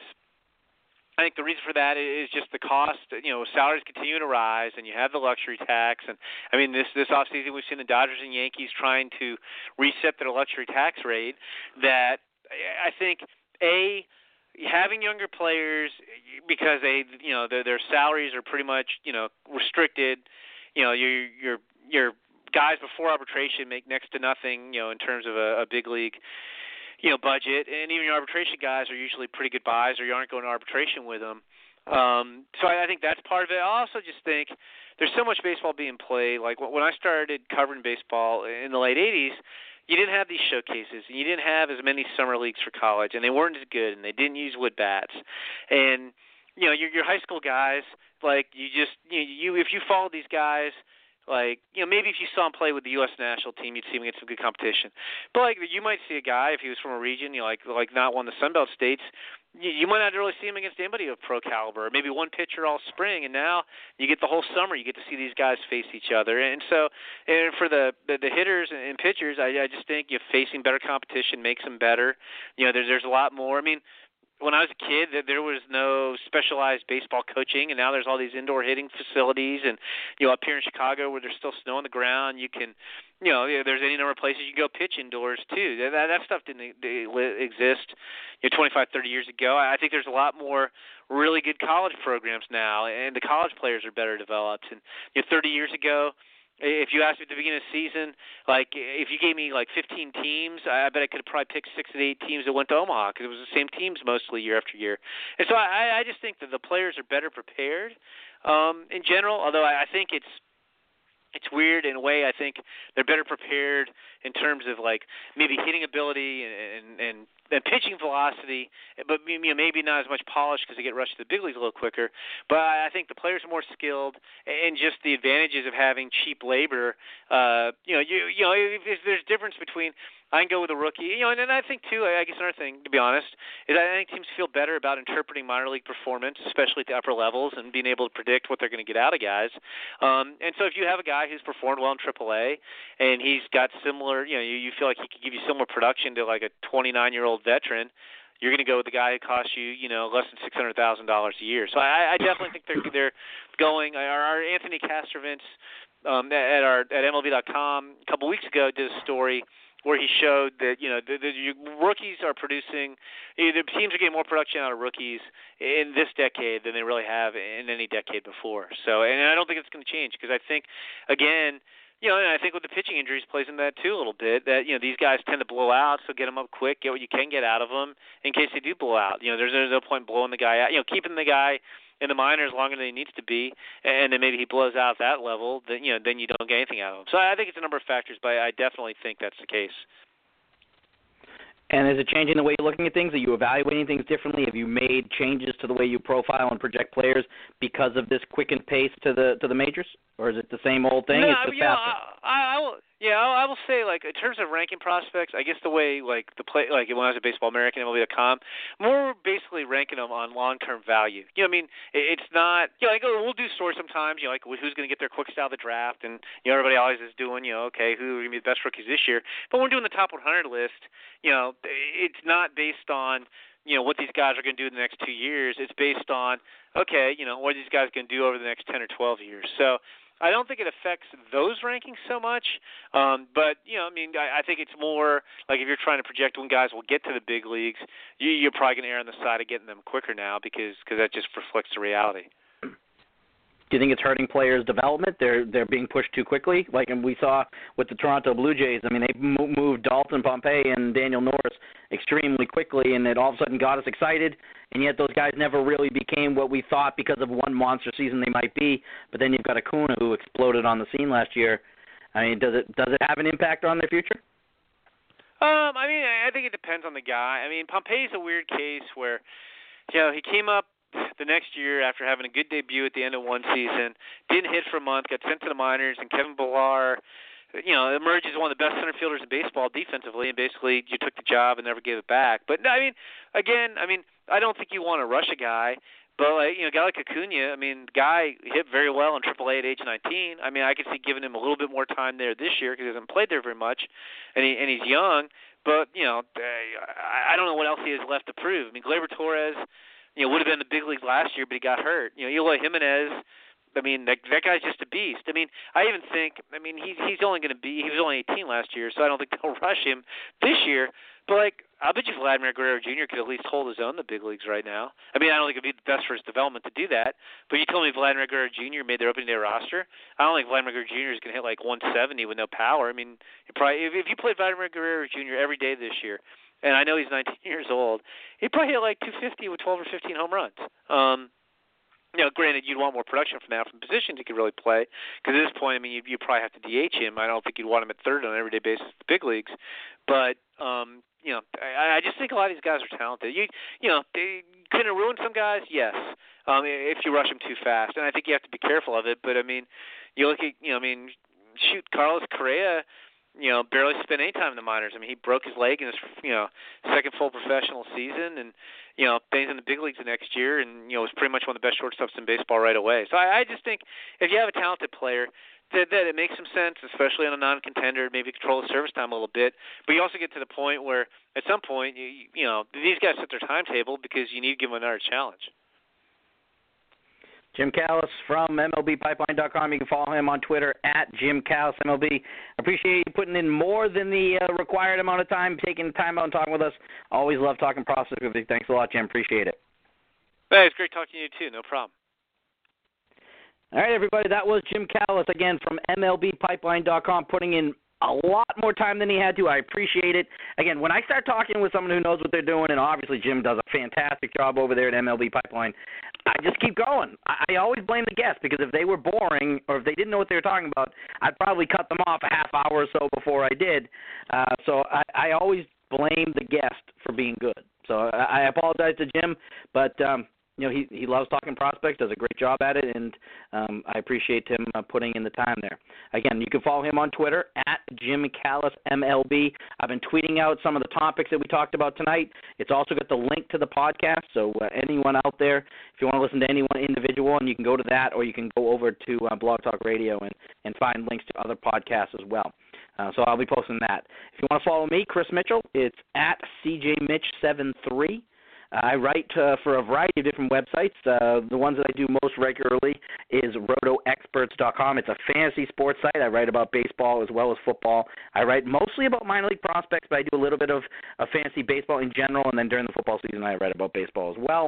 just the cost. Salaries continue to rise, and you have the luxury tax. And this offseason we've seen the Dodgers and Yankees trying to reset their luxury tax rate. That I think having younger players because their salaries are pretty much restricted. Your guys before arbitration make next to nothing in terms of a big league budget, and even your arbitration guys are usually pretty good buys, or you aren't going to arbitration with them. So I think that's part of it. I also just think there's so much baseball being played. Like when I started covering baseball in the late 80s, you didn't have these showcases, and you didn't have as many summer leagues for college, and they weren't as good, and they didn't use wood bats. And your high school guys, like if you follow these guys. Maybe if you saw him play with the U.S. national team, you'd see him against some good competition. But you might see a guy if he was from a region, like not one of the Sun Belt states. You might not really see him against anybody of pro caliber. Maybe one pitcher all spring, and now you get the whole summer. You get to see these guys face each other. And so, for the hitters and pitchers, I just think facing better competition makes them better. There's a lot more. When I was a kid, there was no specialized baseball coaching, and now there's all these indoor hitting facilities. And up here in Chicago, where there's still snow on the ground, you can, there's any number of places you can go pitch indoors too. That stuff didn't exist 25, 30 years ago. I think there's a lot more really good college programs now, and the college players are better developed. And 30 years ago, if you asked me at the beginning of the season, if you gave me 15 teams, I bet I could have probably picked 6 of the 8 teams that went to Omaha because it was the same teams mostly year after year. And so I just think that the players are better prepared in general, although I think it's weird in a way. I think they're better prepared in terms of maybe hitting ability and and pitching velocity, but maybe not as much polish because they get rushed to the big leagues a little quicker. But I think the players are more skilled, and just the advantages of having cheap labor. If there's difference between. I can go with a rookie, and then I think too. I guess another thing, to be honest, is I think teams feel better about interpreting minor league performance, especially at the upper levels, and being able to predict what they're going to get out of guys. And so if you have a guy who's performed well in AAA, and he's got similar, you feel like he could give you similar production to like a 29-year-old veteran, you're going to go with the guy who costs you, less than $600,000 a year. So I definitely think they're going. Our Anthony Castrovich at MLB.com a couple weeks ago did a story where he showed that the rookies are producing, the teams are getting more production out of rookies in this decade than they really have in any decade before. So, and I don't think it's going to change because I think, again, and I think with the pitching injuries plays into that too a little bit. That these guys tend to blow out, so get them up quick, get what you can get out of them in case they do blow out. There's no point blowing the guy out. Keeping the guy in the minors longer than he needs to be, and then maybe he blows out at that level, then you don't get anything out of him. So I think it's a number of factors, but I definitely think that's the case. And is it changing the way you're looking at things? Are you evaluating things differently? Have you made changes to the way you profile and project players because of this quickened pace to the majors, or is it the same old thing? No, it's just faster. I will say, like, in terms of ranking prospects, I guess the way, like, the play, like when I was at Baseball American, MLB.com, more basically ranking them on long-term value. It's not, we'll do stories sometimes, like who's going to get their quick style of the draft, and everybody always is doing, okay, who are going to be the best rookies this year. But when we're doing the top 100 list, it's not based on what these guys are going to do in the next 2 years. It's based on, okay, what are these guys going to do over the next 10 or 12 years. So I don't think it affects those rankings so much, but I think it's more like if you're trying to project when guys will get to the big leagues, you're probably going to err on the side of getting them quicker now because that just reflects the reality. Do you think it's hurting players' development? They're being pushed too quickly, like we saw with the Toronto Blue Jays. I mean, they moved Dalton Pompey and Daniel Norris extremely quickly, and it all of a sudden got us excited. And yet those guys never really became what we thought because of one monster season they might be. But then you've got Acuna who exploded on the scene last year. I mean, does it have an impact on their future? I think it depends on the guy. I mean, Pompey's a weird case where, he came up the next year after having a good debut at the end of one season, didn't hit for a month, got sent to the minors, and Kevin Pillar, emerged as one of the best center fielders in baseball defensively, and basically you took the job and never gave it back. But I don't think you want to rush a guy. But a guy like Acuna, the guy hit very well in AAA at age 19. I could see giving him a little bit more time there this year because he hasn't played there very much, and he's young. But I don't know what else he has left to prove. Gleyber Torres, would have been in the big leagues last year, but he got hurt. Eloy Jimenez, that guy's just a beast. I even think, he was only 18 last year, so I don't think they'll rush him this year. But I bet you Vladimir Guerrero Jr. could at least hold his own in the big leagues right now. I don't think it'd be the best for his development to do that. But you told me Vladimir Guerrero Jr. made their opening day roster. I don't think Vladimir Guerrero Jr. is going to hit like 170 with no power. If you played Vladimir Guerrero Jr. every day this year, and I know he's 19 years old, he'd probably hit like 250 with 12 or 15 home runs. Granted, you'd want more production from that from positions he could really play. Because at this point, you probably have to DH him. I don't think you'd want him at third on an everyday basis at the big leagues. But I just think a lot of these guys are talented. Can it ruin some guys? Yes. If you rush them too fast, and I think you have to be careful of it. But you look at Carlos Correa. Barely spent any time in the minors. He broke his leg in his second full professional season, and then he's in the big leagues the next year, and was pretty much one of the best shortstops in baseball right away. So I just think if you have a talented player, that it makes some sense, especially on a non-contender, maybe control the service time a little bit. But you also get to the point where at some point, these guys set their timetable because you need to give them another challenge. Jim Callis from MLBpipeline.com. You can follow him on Twitter at Jim Callis MLB. Appreciate you putting in more than the required amount of time, taking time out and talking with us. Always love talking prospects with you. Thanks a lot, Jim. Appreciate it. Hey, it's great talking to you, too. No problem. All right, everybody. That was Jim Callis, again, from MLBpipeline.com, putting in a lot more time than he had to. I appreciate it. Again, when I start talking with someone who knows what they're doing, and obviously Jim does a fantastic job over there at MLB Pipeline, I just keep going. I always blame the guests because if they were boring or if they didn't know what they were talking about, I'd probably cut them off a half hour or so before I did. So I always blame the guest for being good. So I apologize to Jim, but he loves talking prospects, does a great job at it, and I appreciate him putting in the time there. Again, you can follow him on Twitter at Jim Callis MLB. I've been tweeting out some of the topics that we talked about tonight. It's also got the link to the podcast, so anyone out there, if you want to listen to anyone individual, and you can go to that, or you can go over to Blog Talk Radio and find links to other podcasts as well. So I'll be posting that. If you want to follow me, Chris Mitchell, it's at CJMitch73. I write for a variety of different websites. The ones that I do most regularly is RotoExperts.com. It's a fantasy sports site. I write about baseball as well as football. I write mostly about minor league prospects, but I do a little bit of fantasy baseball in general, and then during the football season I write about baseball as well.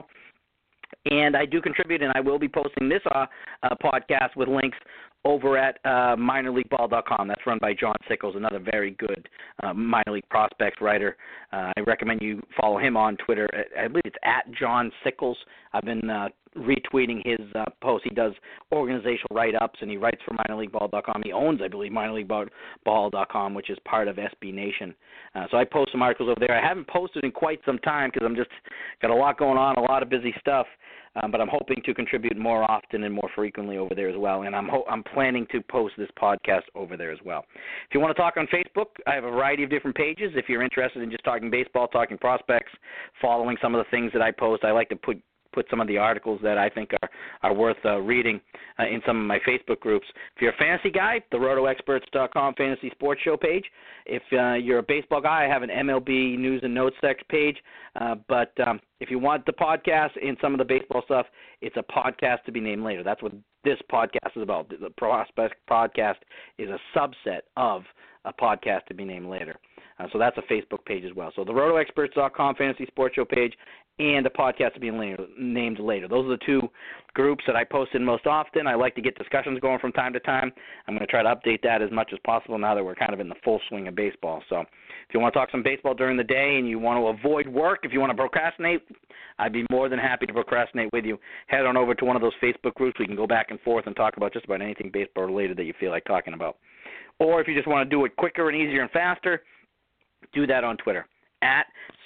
And I do contribute, and I will be posting this podcast with links over at minorleagueball.com. That's run by John Sickles, another very good minor league prospects writer. I recommend you follow him on Twitter. I believe it's at John Sickles. I've been retweeting his posts. He does organizational write-ups, and he writes for minorleagueball.com. He owns, I believe, minorleagueball.com, which is part of SB Nation. So I post some articles over there. I haven't posted in quite some time because I'm just got a lot going on, a lot of busy stuff. But I'm hoping to contribute more often and more frequently over there as well, and I'm planning to post this podcast over there as well. If you want to talk on Facebook, I have a variety of different pages. If you're interested in just talking baseball, talking prospects, following some of the things that I post, I like to put some of the articles that I think are worth reading in some of my Facebook groups. If you're a fantasy guy, the RotoExperts.com Fantasy Sports Show page. If you're a baseball guy, I have an MLB News and Notes page. But if you want the podcast and some of the baseball stuff, it's a podcast to be named later. That's what this podcast is about. The Prospect Podcast is a subset of a podcast to be named later. So that's a Facebook page as well. So the RotoExperts.com Fantasy Sports Show page and a podcast to be named later. Those are the two groups that I post in most often. I like to get discussions going from time to time. I'm going to try to update that as much as possible now that we're kind of in the full swing of baseball. So if you want to talk some baseball during the day and you want to avoid work, if you want to procrastinate, I'd be more than happy to procrastinate with you. Head on over to one of those Facebook groups. We can go back and forth and talk about just about anything baseball related that you feel like talking about. Or if you just want to do it quicker and easier and faster, do that on Twitter, at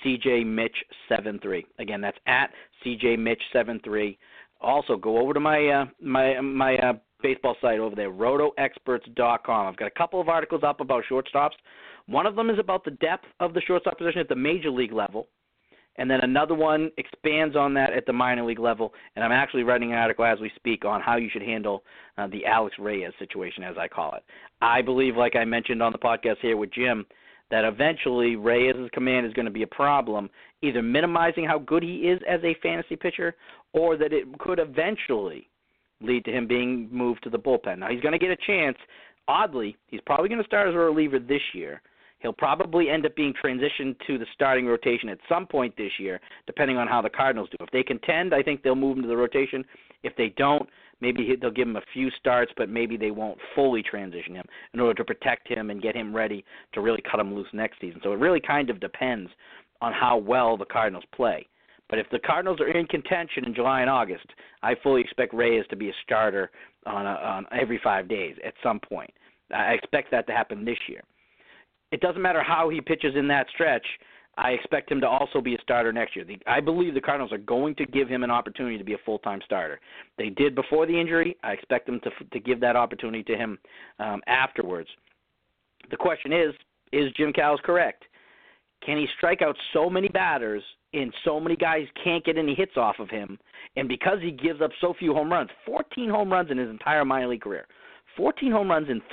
CJMitch73. Again, that's at CJMitch73. Also, go over to my baseball site over there, RotoExperts.com. I've got a couple of articles up about shortstops. One of them is about the depth of the shortstop position at the major league level, and then another one expands on that at the minor league level, and I'm actually writing an article as we speak on how you should handle the Alex Reyes situation, as I call it. I believe, like I mentioned on the podcast here with Jim, that eventually Reyes' command is going to be a problem, either minimizing how good he is as a fantasy pitcher or that it could eventually lead to him being moved to the bullpen. Now, he's going to get a chance. Oddly, he's probably going to start as a reliever this year. He'll probably end up being transitioned to the starting rotation at some point this year, depending on how the Cardinals do. If they contend, I think they'll move him to the rotation. If they don't, maybe they'll give him a few starts, but maybe they won't fully transition him in order to protect him and get him ready to really cut him loose next season. So it really kind of depends on how well the Cardinals play. But if the Cardinals are in contention in July and August, I fully expect Reyes to be a starter on every 5 days at some point. I expect that to happen this year. It doesn't matter how he pitches in that stretch. I expect him to also be a starter next year. I believe the Cardinals are going to give him an opportunity to be a full-time starter. They did before the injury. I expect them to give that opportunity to him afterwards. The question is Jim Callis correct? Can he strike out so many batters and so many guys can't get any hits off of him, and because he gives up so few home runs, 14 home runs in his entire minor league career, 14 home runs in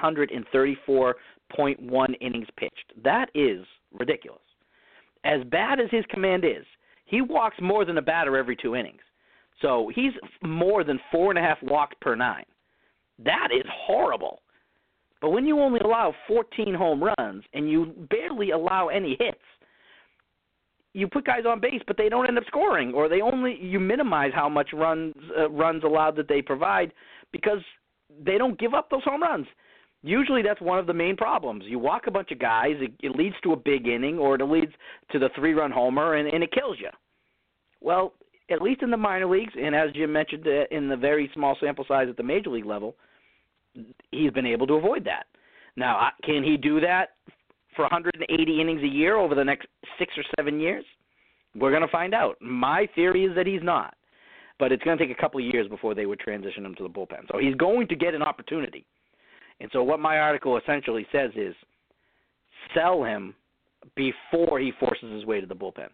334.1 innings pitched. That is ridiculous. As bad as his command is, he walks more than a batter every 2 innings. So he's more than 4.5 walks per 9. That is horrible. But when you only allow 14 home runs and you barely allow any hits, you put guys on base, but they don't end up scoring, or you minimize how much runs allowed that they provide because they don't give up those home runs. Usually that's one of the main problems. You walk a bunch of guys, it leads to a big inning, or it leads to the 3-run homer, and it kills you. Well, at least in the minor leagues, and as Jim mentioned in the very small sample size at the major league level, he's been able to avoid that. Now, can he do that for 180 innings a year over the next 6 or 7 years? We're going to find out. My theory is that he's not. But it's going to take a couple of years before they would transition him to the bullpen. So he's going to get an opportunity. And so what my article essentially says is sell him before he forces his way to the bullpen.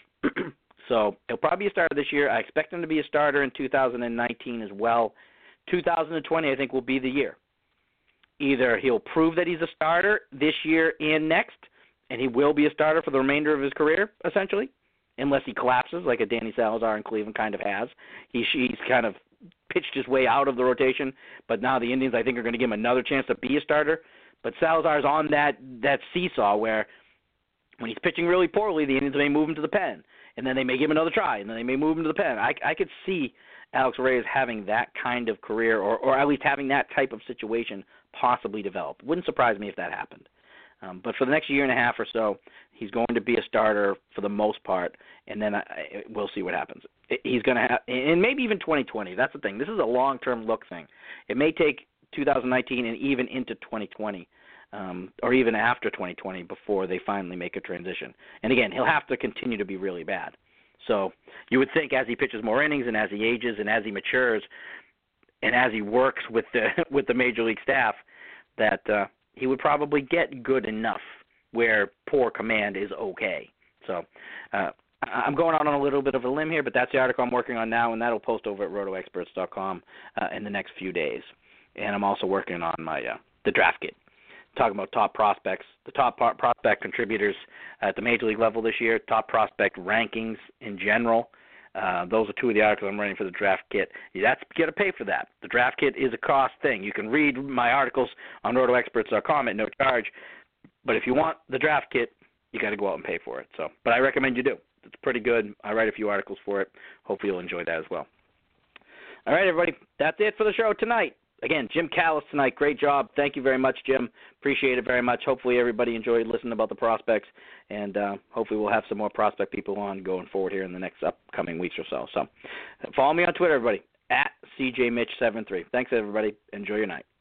So he'll probably be a starter this year. I expect him to be a starter in 2019 as well. 2020, I think, will be the year. Either he'll prove that he's a starter this year and next, and he will be a starter for the remainder of his career, essentially, unless he collapses like a Danny Salazar in Cleveland kind of has. He's kind of pitched his way out of the rotation, but now the Indians, I think, are going to give him another chance to be a starter. But Salazar's on that seesaw where when he's pitching really poorly, the Indians may move him to the pen, and then they may give him another try, and then they may move him to the pen. I could see Alex Reyes having that kind of career or at least having that type of situation possibly develop. Wouldn't surprise me if that happened. But for the next year and a half or so, he's going to be a starter for the most part, and then we'll see what happens. He's going to have, and maybe even 2020. That's the thing. This is a long-term look thing. It may take 2019 and even into 2020, or even after 2020 before they finally make a transition. And again, he'll have to continue to be really bad. So you would think as he pitches more innings and as he ages and as he matures and as he works with the Major League staff that he would probably get good enough where poor command is okay. So I'm going out on a little bit of a limb here, but that's the article I'm working on now, and that'll post over at rotoexperts.com in the next few days. And I'm also working on my the draft kit, talking about top prospects, the top prospect contributors at the Major League level this year, top prospect rankings in general. Those are two of the articles I'm writing for the draft kit. You got to pay for that. The draft kit is a cost thing. You can read my articles on rotoexperts.com at no charge, but if you want the draft kit, you got to go out and pay for it. So, but I recommend you do. It's pretty good. I write a few articles for it. Hopefully you'll enjoy that as well. All right, everybody. That's it for the show tonight. Again, Jim Callis tonight. Great job. Thank you very much, Jim. Appreciate it very much. Hopefully everybody enjoyed listening about the prospects, and hopefully we'll have some more prospect people on going forward here in the next upcoming weeks or so. So follow me on Twitter, everybody, at CJMitch73. Thanks, everybody. Enjoy your night.